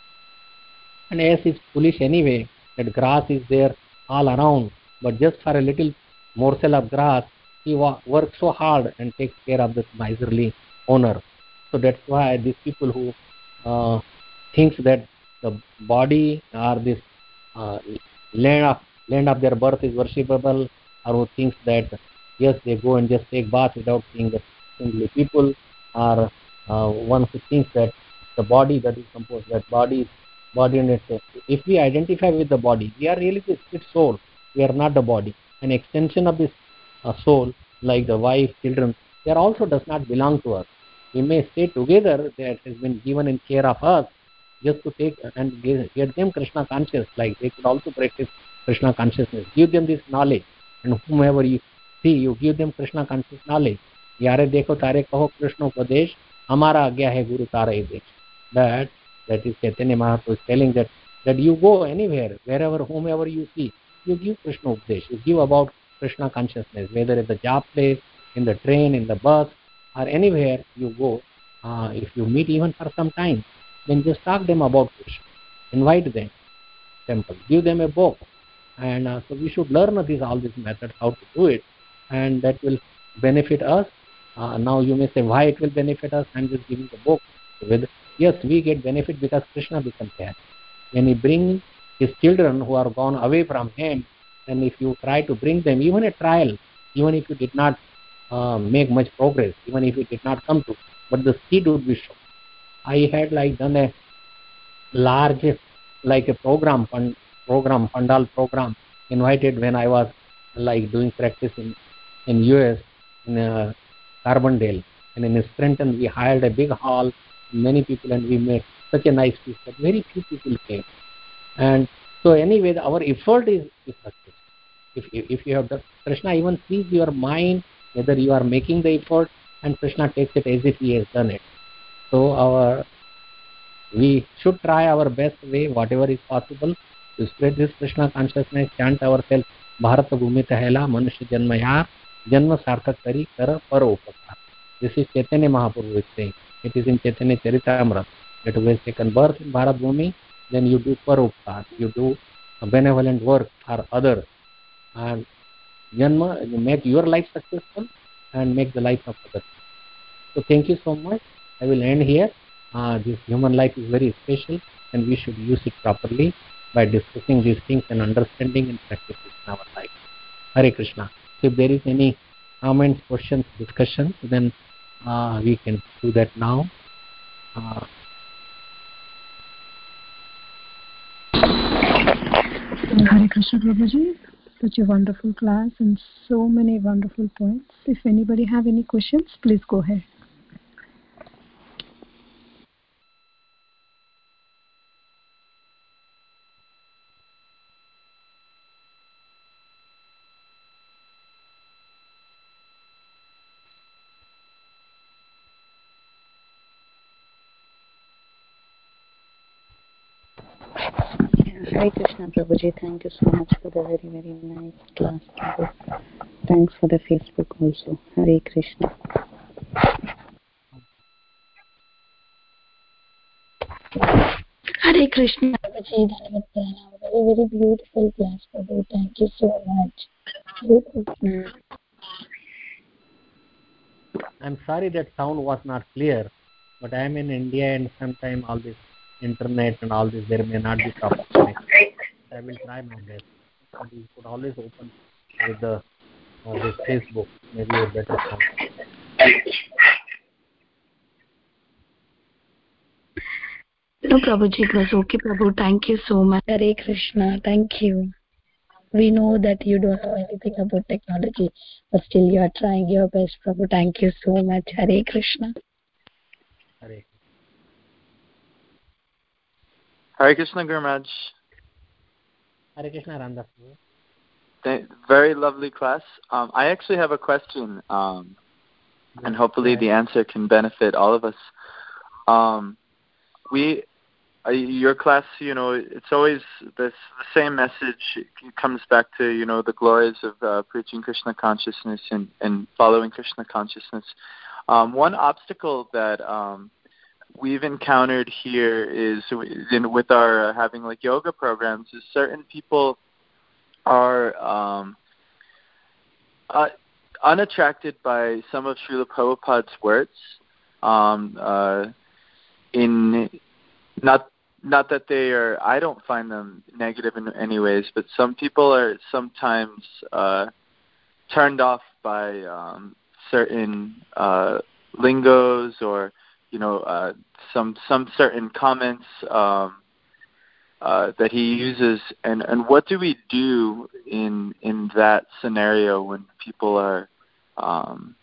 And ass is foolish anyway, that grass is there all around, but just for a little morsel of grass, he wa- works so hard and takes care of this miserly owner. So that's why these people who uh, thinks that the body or this uh, land of land of their birth is worshipable, or who thinks that yes, they go and just take bath without seeing the simply people, or uh, one who thinks that the body that is composed, that body body and itself. If we identify with the body, we are really the spirit soul. We are not the body. An extension of this uh, soul, like the wife, children, they are also does not belong to us. We may stay together, that has been given in care of us, just to take and get, get them Krishna conscious, like they could also practice Krishna consciousness. Give them this knowledge, and whomever you see, you give them Krishna conscious knowledge. यारे देखो तारे कहो कृष्ण उपदेश हमारा आज्ञा है गुरु तारे देश. That that is Chaitanya Mahaprabhu is telling that that you go anywhere, wherever, whomever you see, you give Krishna Upadesh, you give about Krishna consciousness, whether at the job place, in the train, in the bus, or anywhere you go. Uh, if you meet even for some time, then just talk them about Krishna, invite them, temple, give them a book, and uh, so we should learn these all these methods how to do it, and that will benefit us. Uh, now you may say why it will benefit us. I'm just giving the book. With yes, we get benefit because Krishna becomes happy when he brings his children who are gone away from him. And if you try to bring them, even a trial, even if you did not uh, make much progress, even if it did not come to, but the seed would be shown. I had like done a large, like a program, fund, program, Pandal program, invited when I was like doing practice in in U S in uh, Carbondale, and in Scranton we hired a big hall, many people, and we made such a nice feast, but very few people came. And so anyway, our effort is, is success. If, if if you have done, Krishna even sees your mind, whether you are making the effort, and Krishna takes it as if he has done it. So our we should try our best way, whatever is possible, to spread this Krishna consciousness, chant ourselves, Bharat Bhumi Tahela, Manushya Janmaya, Janma Sarthak Kari, Kara Para Upakar. This is Chaitanya Mahaprabhu is saying. It is in Chaitanya Charitamrita that who has taken birth in Bharat Bhumi, then you do Para Upakar, you do a benevolent work for others, and Janma, you make your life successful and make the life of others. So thank you so much. I will end here. Uh, this human life is very special, and we should use it properly by discussing these things and understanding and practicing in our life. Hare Krishna. So if there is any comments, questions, discussions, then uh, we can do that now. Uh, Hare Krishna Prabhuji, such a wonderful class and so many wonderful points. If anybody have any questions, please go ahead. Hare Krishna Prabhuji, thank you so much for the very, very nice class, Prabhu. Thanks for the Facebook also. Hare Krishna. Hare Krishna Prabhuji, Dhanavad Pranam. Very, very beautiful class, Prabhu. Thank you so much. Hare Krishna. I'm sorry that sound was not clear. but I am in India and sometime all this internet and all this, there may not be proper connection. I will try my best. But you could always open with the uh, this Facebook, maybe a better chance. No, Prabhuji, it was okay, Prabhu. Thank you so much. Hare Krishna. Thank you. We know that you don't know anything about technology, but still you are trying your best, Prabhu. Thank you so much. Hare Krishna. Hare. Hare Krishna, Guru Maharaj. Hare Krishna, Ramdas. Very lovely class. Um, I actually have a question, um, and hopefully the answer can benefit all of us. Um, we, uh, your class, you know, it's always this the same message. It comes back to, you know, the glories of uh, preaching Krishna consciousness and, and following Krishna consciousness. Um, one obstacle that um, we've encountered here is in, with our uh, having like yoga programs is certain people are um, uh, unattracted by some of Srila Prabhupada's words. Um, uh, in not not that they are, I don't find them negative in any ways, but some people are sometimes uh, turned off by um, certain uh, lingos or you know uh, some some certain comments. Um, Uh, that he uses, and, and what do we do in in that scenario when people are um,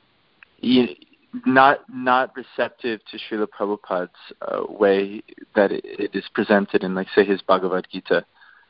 not not receptive to Srila Prabhupada's uh, way that it, it is presented in, like, say, his Bhagavad Gita?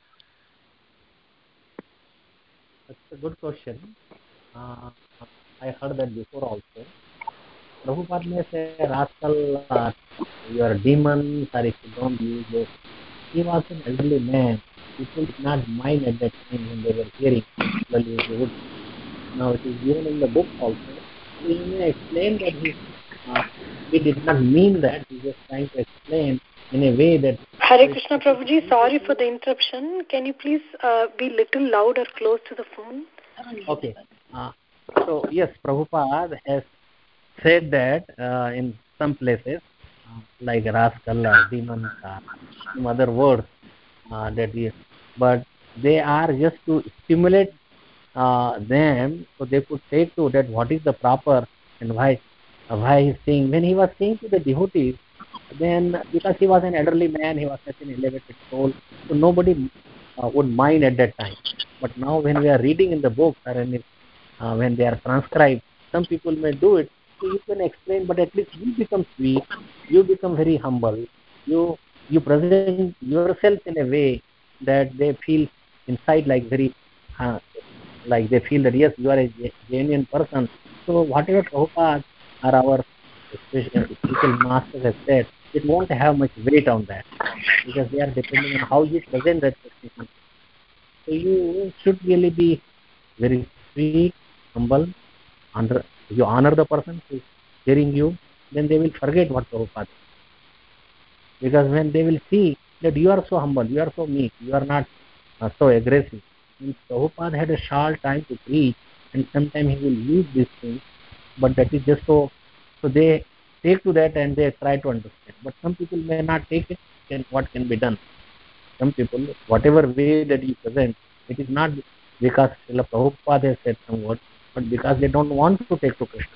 That's a good question. Uh, I heard that before also. Prabhupada may say, rascal, uh, your demons, or if you don't use those. He was an elderly man. People did not mind at that time when they were hearing. Well, they would. Now it is given in the book also. So you may explain that he, uh, he did not mean that. He was trying to explain in a way that... Hare Krishna Prabhuji, sorry for the interruption. Can you please uh, be little loud or close to the phone? Okay. Uh, so yes, Prabhupada has said that uh, in some places, uh, like rascal or demon or some other words, uh, that is, but they are just to stimulate uh, them, so they could take to that what is the proper and why uh, why he's saying. When he was saying to the devotees, then because he was an elderly man, he was such an elevated soul, so nobody uh, would mind at that time. But now when we are reading in the books or in, uh, when they are transcribed, some people may do it. So you can explain, but at least you become sweet, you become very humble, you you present yourself in a way that they feel inside like very uh, like they feel that yes, you are a genuine person. So whatever Prabhupada or our spiritual masters have said, it won't have much weight on that, because they are depending on how you present that person. So you should really be very sweet, humble, honor, you honor the person who is hearing you, then they will forget what Prabhupada is. Because when they will see that you are so humble, you are so meek, you are not uh, so aggressive. And Prabhupada had a short time to preach, and sometimes he will use these things, but that is just so, so they take to that and they try to understand. But some people may not take it, then what can be done? Some people, whatever way that you present, it is not because Srila Prabhupada has said some words, but because they don't want to take to Krishna.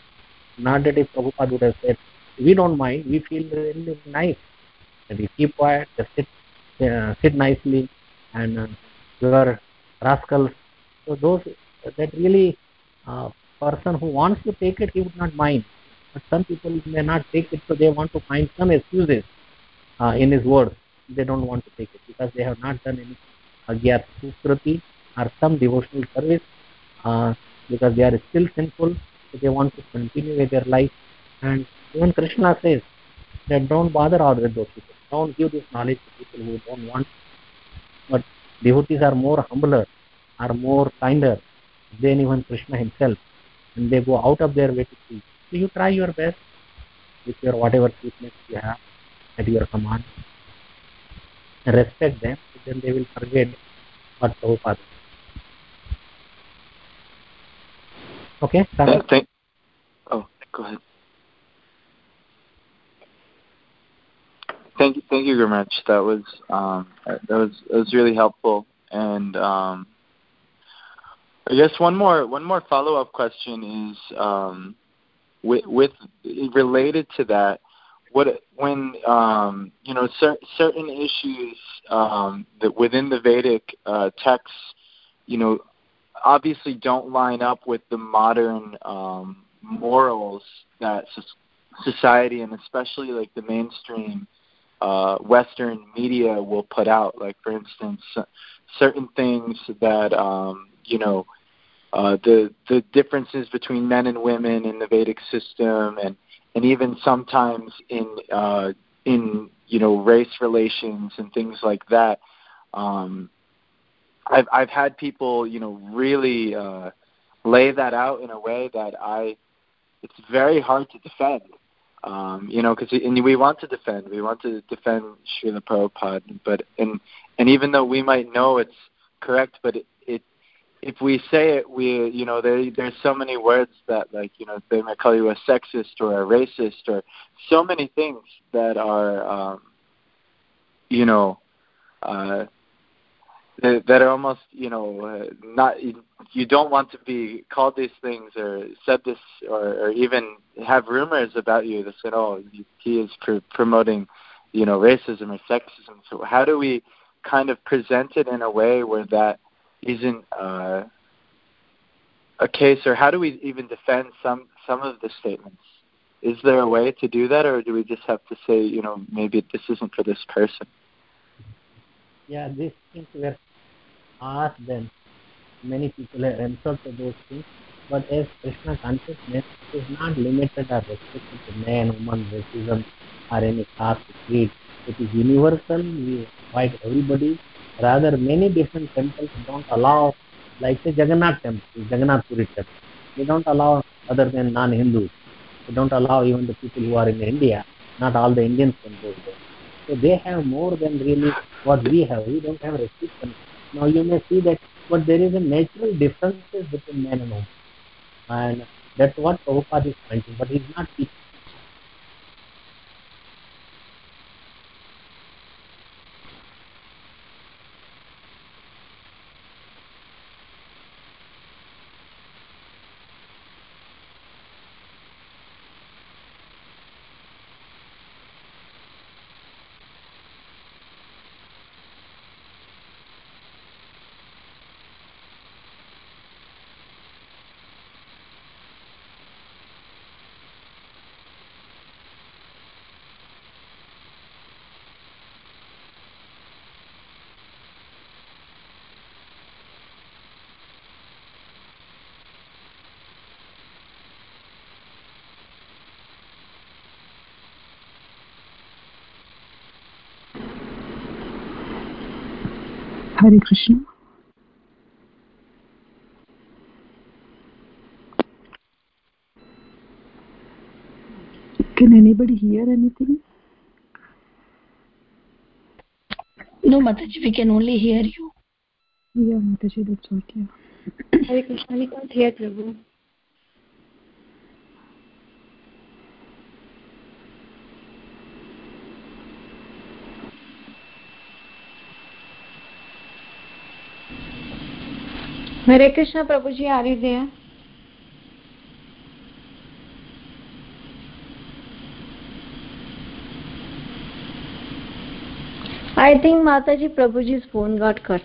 Not that if Prabhupada would have said, we don't mind, we feel really nice, that you keep quiet, just sit, uh, sit nicely, and uh, you are rascals. So those, that really, uh, person who wants to take it, he would not mind. But some people may not take it, so they want to find some excuses uh, in his words. They don't want to take it because they have not done any agyat sukrati or some devotional service, uh, because they are still sinful, so they want to continue with their life. And even Krishna says that don't bother all with those people. Don't give this knowledge to people who don't want. But devotees are more humbler, are more kinder than even Krishna himself, and they go out of their way to teach. So you try your best with your whatever sweetness you have at your command. Respect them, so then they will forget what Prabhupada. Okay? Thank, thank, oh, go ahead. thank you, thank you very much. That was um, that was that was really helpful. And um, I guess one more one more follow up question is um, with, with related to that. What when um, you know cer- certain issues um, that within the Vedic uh, texts, you know, obviously don't line up with the modern um, morals that society and especially like the mainstream uh, Western media will put out. Like for instance, certain things that um, you know uh, the the differences between men and women in the Vedic system, and and even sometimes in uh, in you know race relations and things like that. Um, I've I've had people you know really uh, lay that out in a way that I it's very hard to defend. Um, you know, because and we want to defend, we want to defend Srila Prabhupada, but and and even though we might know it's correct, but it, it if we say it, we you know there there's so many words that like you know they might call you a sexist or a racist or so many things that are um, you know uh, that, that are almost you know uh, not you don't want to be called these things or said this or, or even have rumors about you that said oh he is pr- promoting you know racism or sexism. So how do we kind of present it in a way where that isn't uh, a case, or how do we even defend some some of the statements? Is there a way to do that, or do we just have to say, you know, maybe this isn't for this person? Yeah, these things were asked, then many people have answered to those things. But as Krishna consciousness is not limited or restricted to man, woman, racism, or any caste, creed. It is universal. We invite everybody. Rather, many different temples don't allow, like say Jagannath temple, Jagannath Puri temple. They don't allow other than non-Hindus. They don't allow even the people who are in India. Not all the Indians can go there. So they have more than really what we have. We don't have restrictions. Now you may see that, but there is a natural differences between men and women. And that's what Prabhupada is pointing, but he's not teaching. Hare Krishna. Can anybody hear anything? No, Mataji, we can only hear you. Yeah, Mataji, that's what, yeah. Hare Krishna, we can't hear Prabhu. Hare Krishna, Prabhuji, are you there? I think Mataji, Prabhuji's phone got cut.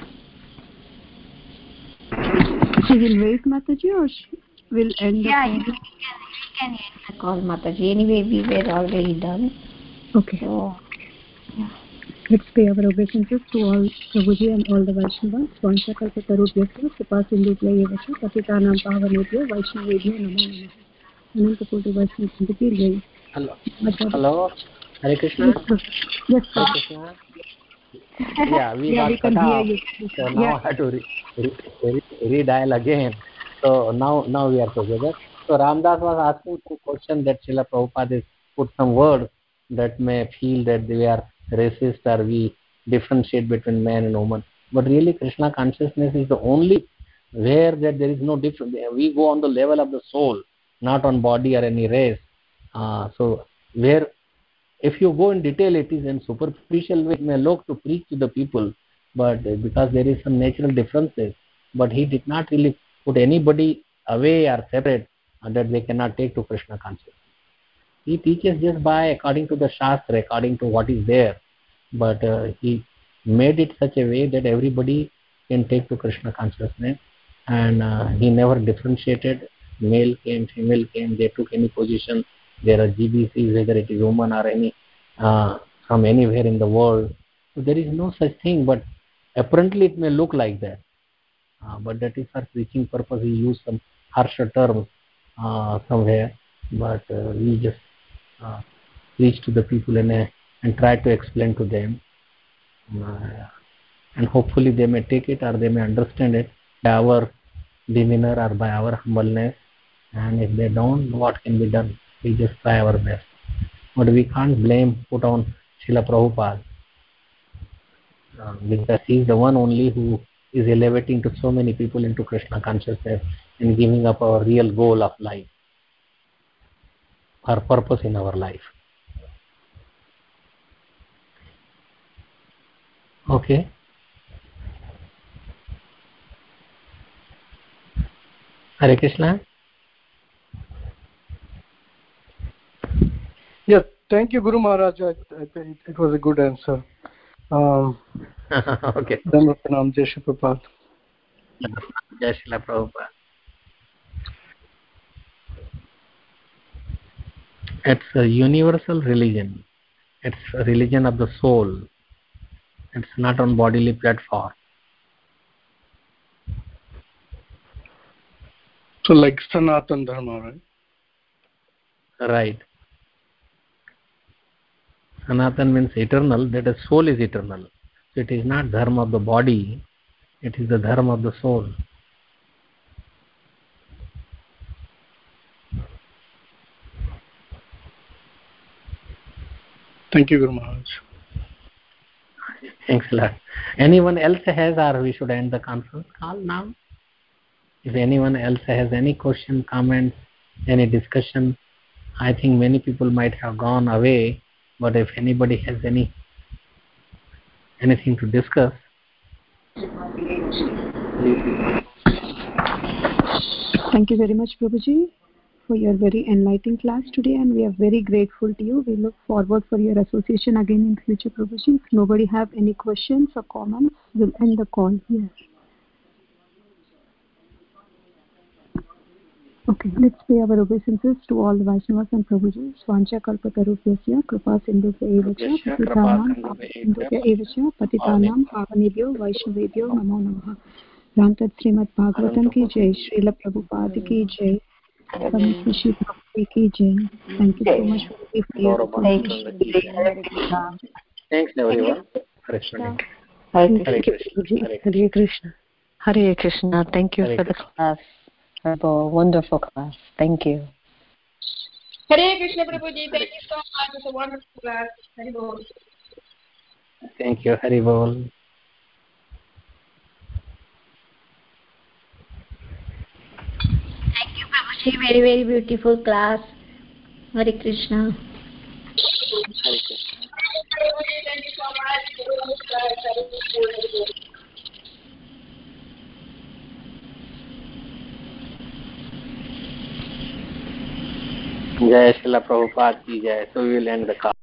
She will wait, Mataji, or she will end Yeah, the you can, we can end the call, Mataji. Anyway, we were already done. Okay. So, yeah. Let's pay our obeisances to all Prabhuji and all the Vaishnavas. Vanchakalpatarubhyasya kripasindhubhya evacha patitanam pavanebhyo Vaishnavebhyo namo namaha. Anantapurti Vaishnava ki jai. Hello. Hello. Hare Krishna. Yes, sir. Yes, sir. Hare Krishna. Yeah, we yeah, got we cut can hear off. you. So now Yeah. I have to re, re, re, redial again. So now now we are together. So Ramdas was asking some question that Srila Prabhupada has put some words that may feel that they are racist or we differentiate between man and woman. But really Krishna consciousness is the only where that there is no difference. We go on the level of the soul, not on body or any race. Uh, so where if you go in detail, it is in superficial way. It may look to preach to the people, but because there is some natural differences, but he did not really put anybody away or separate that they cannot take to Krishna consciousness. He teaches just by according to the Shastra, according to what is there, but uh, he made it such a way that everybody can take to Krishna consciousness, and uh, he never differentiated. Male came, female came, they took any position. There are G B Cs, whether it is woman or any uh, from anywhere in the world. So there is no such thing, but apparently it may look like that. Uh, but that is for preaching purpose. He used some harsher terms uh, somewhere, but uh, we just uh, preach to the people and, uh, and try to explain to them. Uh, and hopefully they may take it or they may understand it by our demeanor or by our humbleness. And if they don't, what can be done? We just try our best. But we can't blame, put on Srila Prabhupada, uh, because he is the one only who is elevating to so many people into Krishna consciousness and giving up our real goal of life, our purpose in our life. Okay. Hare Krishna. Yes, thank you, Guru Maharaj. I, I think it was a good answer. Um, okay. Pranam, Jai Shri Prabhupada. Jai Shri Prabhupada. It's a universal religion. It's a religion of the soul. It's not on bodily platform. So like Sanatan Dharma, right? Right. Sanatan means eternal, that is soul is eternal. So it is not dharma of the body, it is the dharma of the soul. Thank you, Guru Maharaj. Thanks a lot. Anyone else has, or we should end the conference call now? If anyone else has any question, comments, any discussion, I think many people might have gone away, but if anybody has any anything to discuss, Thank you very much, Prabhuji, for your very enlightening class today, and we are very grateful to you. We look forward for your association again in future, Prabhuji. If nobody have any questions or comments, we'll end the call here. Okay, let's pay our obeisances to all the Vaishnavas and Prabhujis. Svancha kalpatarubhyasya kripa sindhubhya evacha patitanam sindhubhya evacha patitanam pavanebhyo vaishnavebhyo namo namaha. Ramtat Srimad Bhagavatam ki jai, Srila Prabhupada ki jai, Swami Shri Prabhupada ki jai. Thank you so much for your association. Thanks everyone for explaining. Hare Krishna. Hare Krishna. Hare Krishna. Thank you Hare for the class. A wonderful class. Thank you. Hare Krishna Prabhuji. Thank you so much. It's a wonderful class. Hare Bol. Thank you. Hari Bol. Thank you, Prabhuji. Very, very beautiful class. Hare Krishna. Hare Krishna. Prabhuji, thank you so much. Jai Srila Prabhupada ki jai. So we will end the call.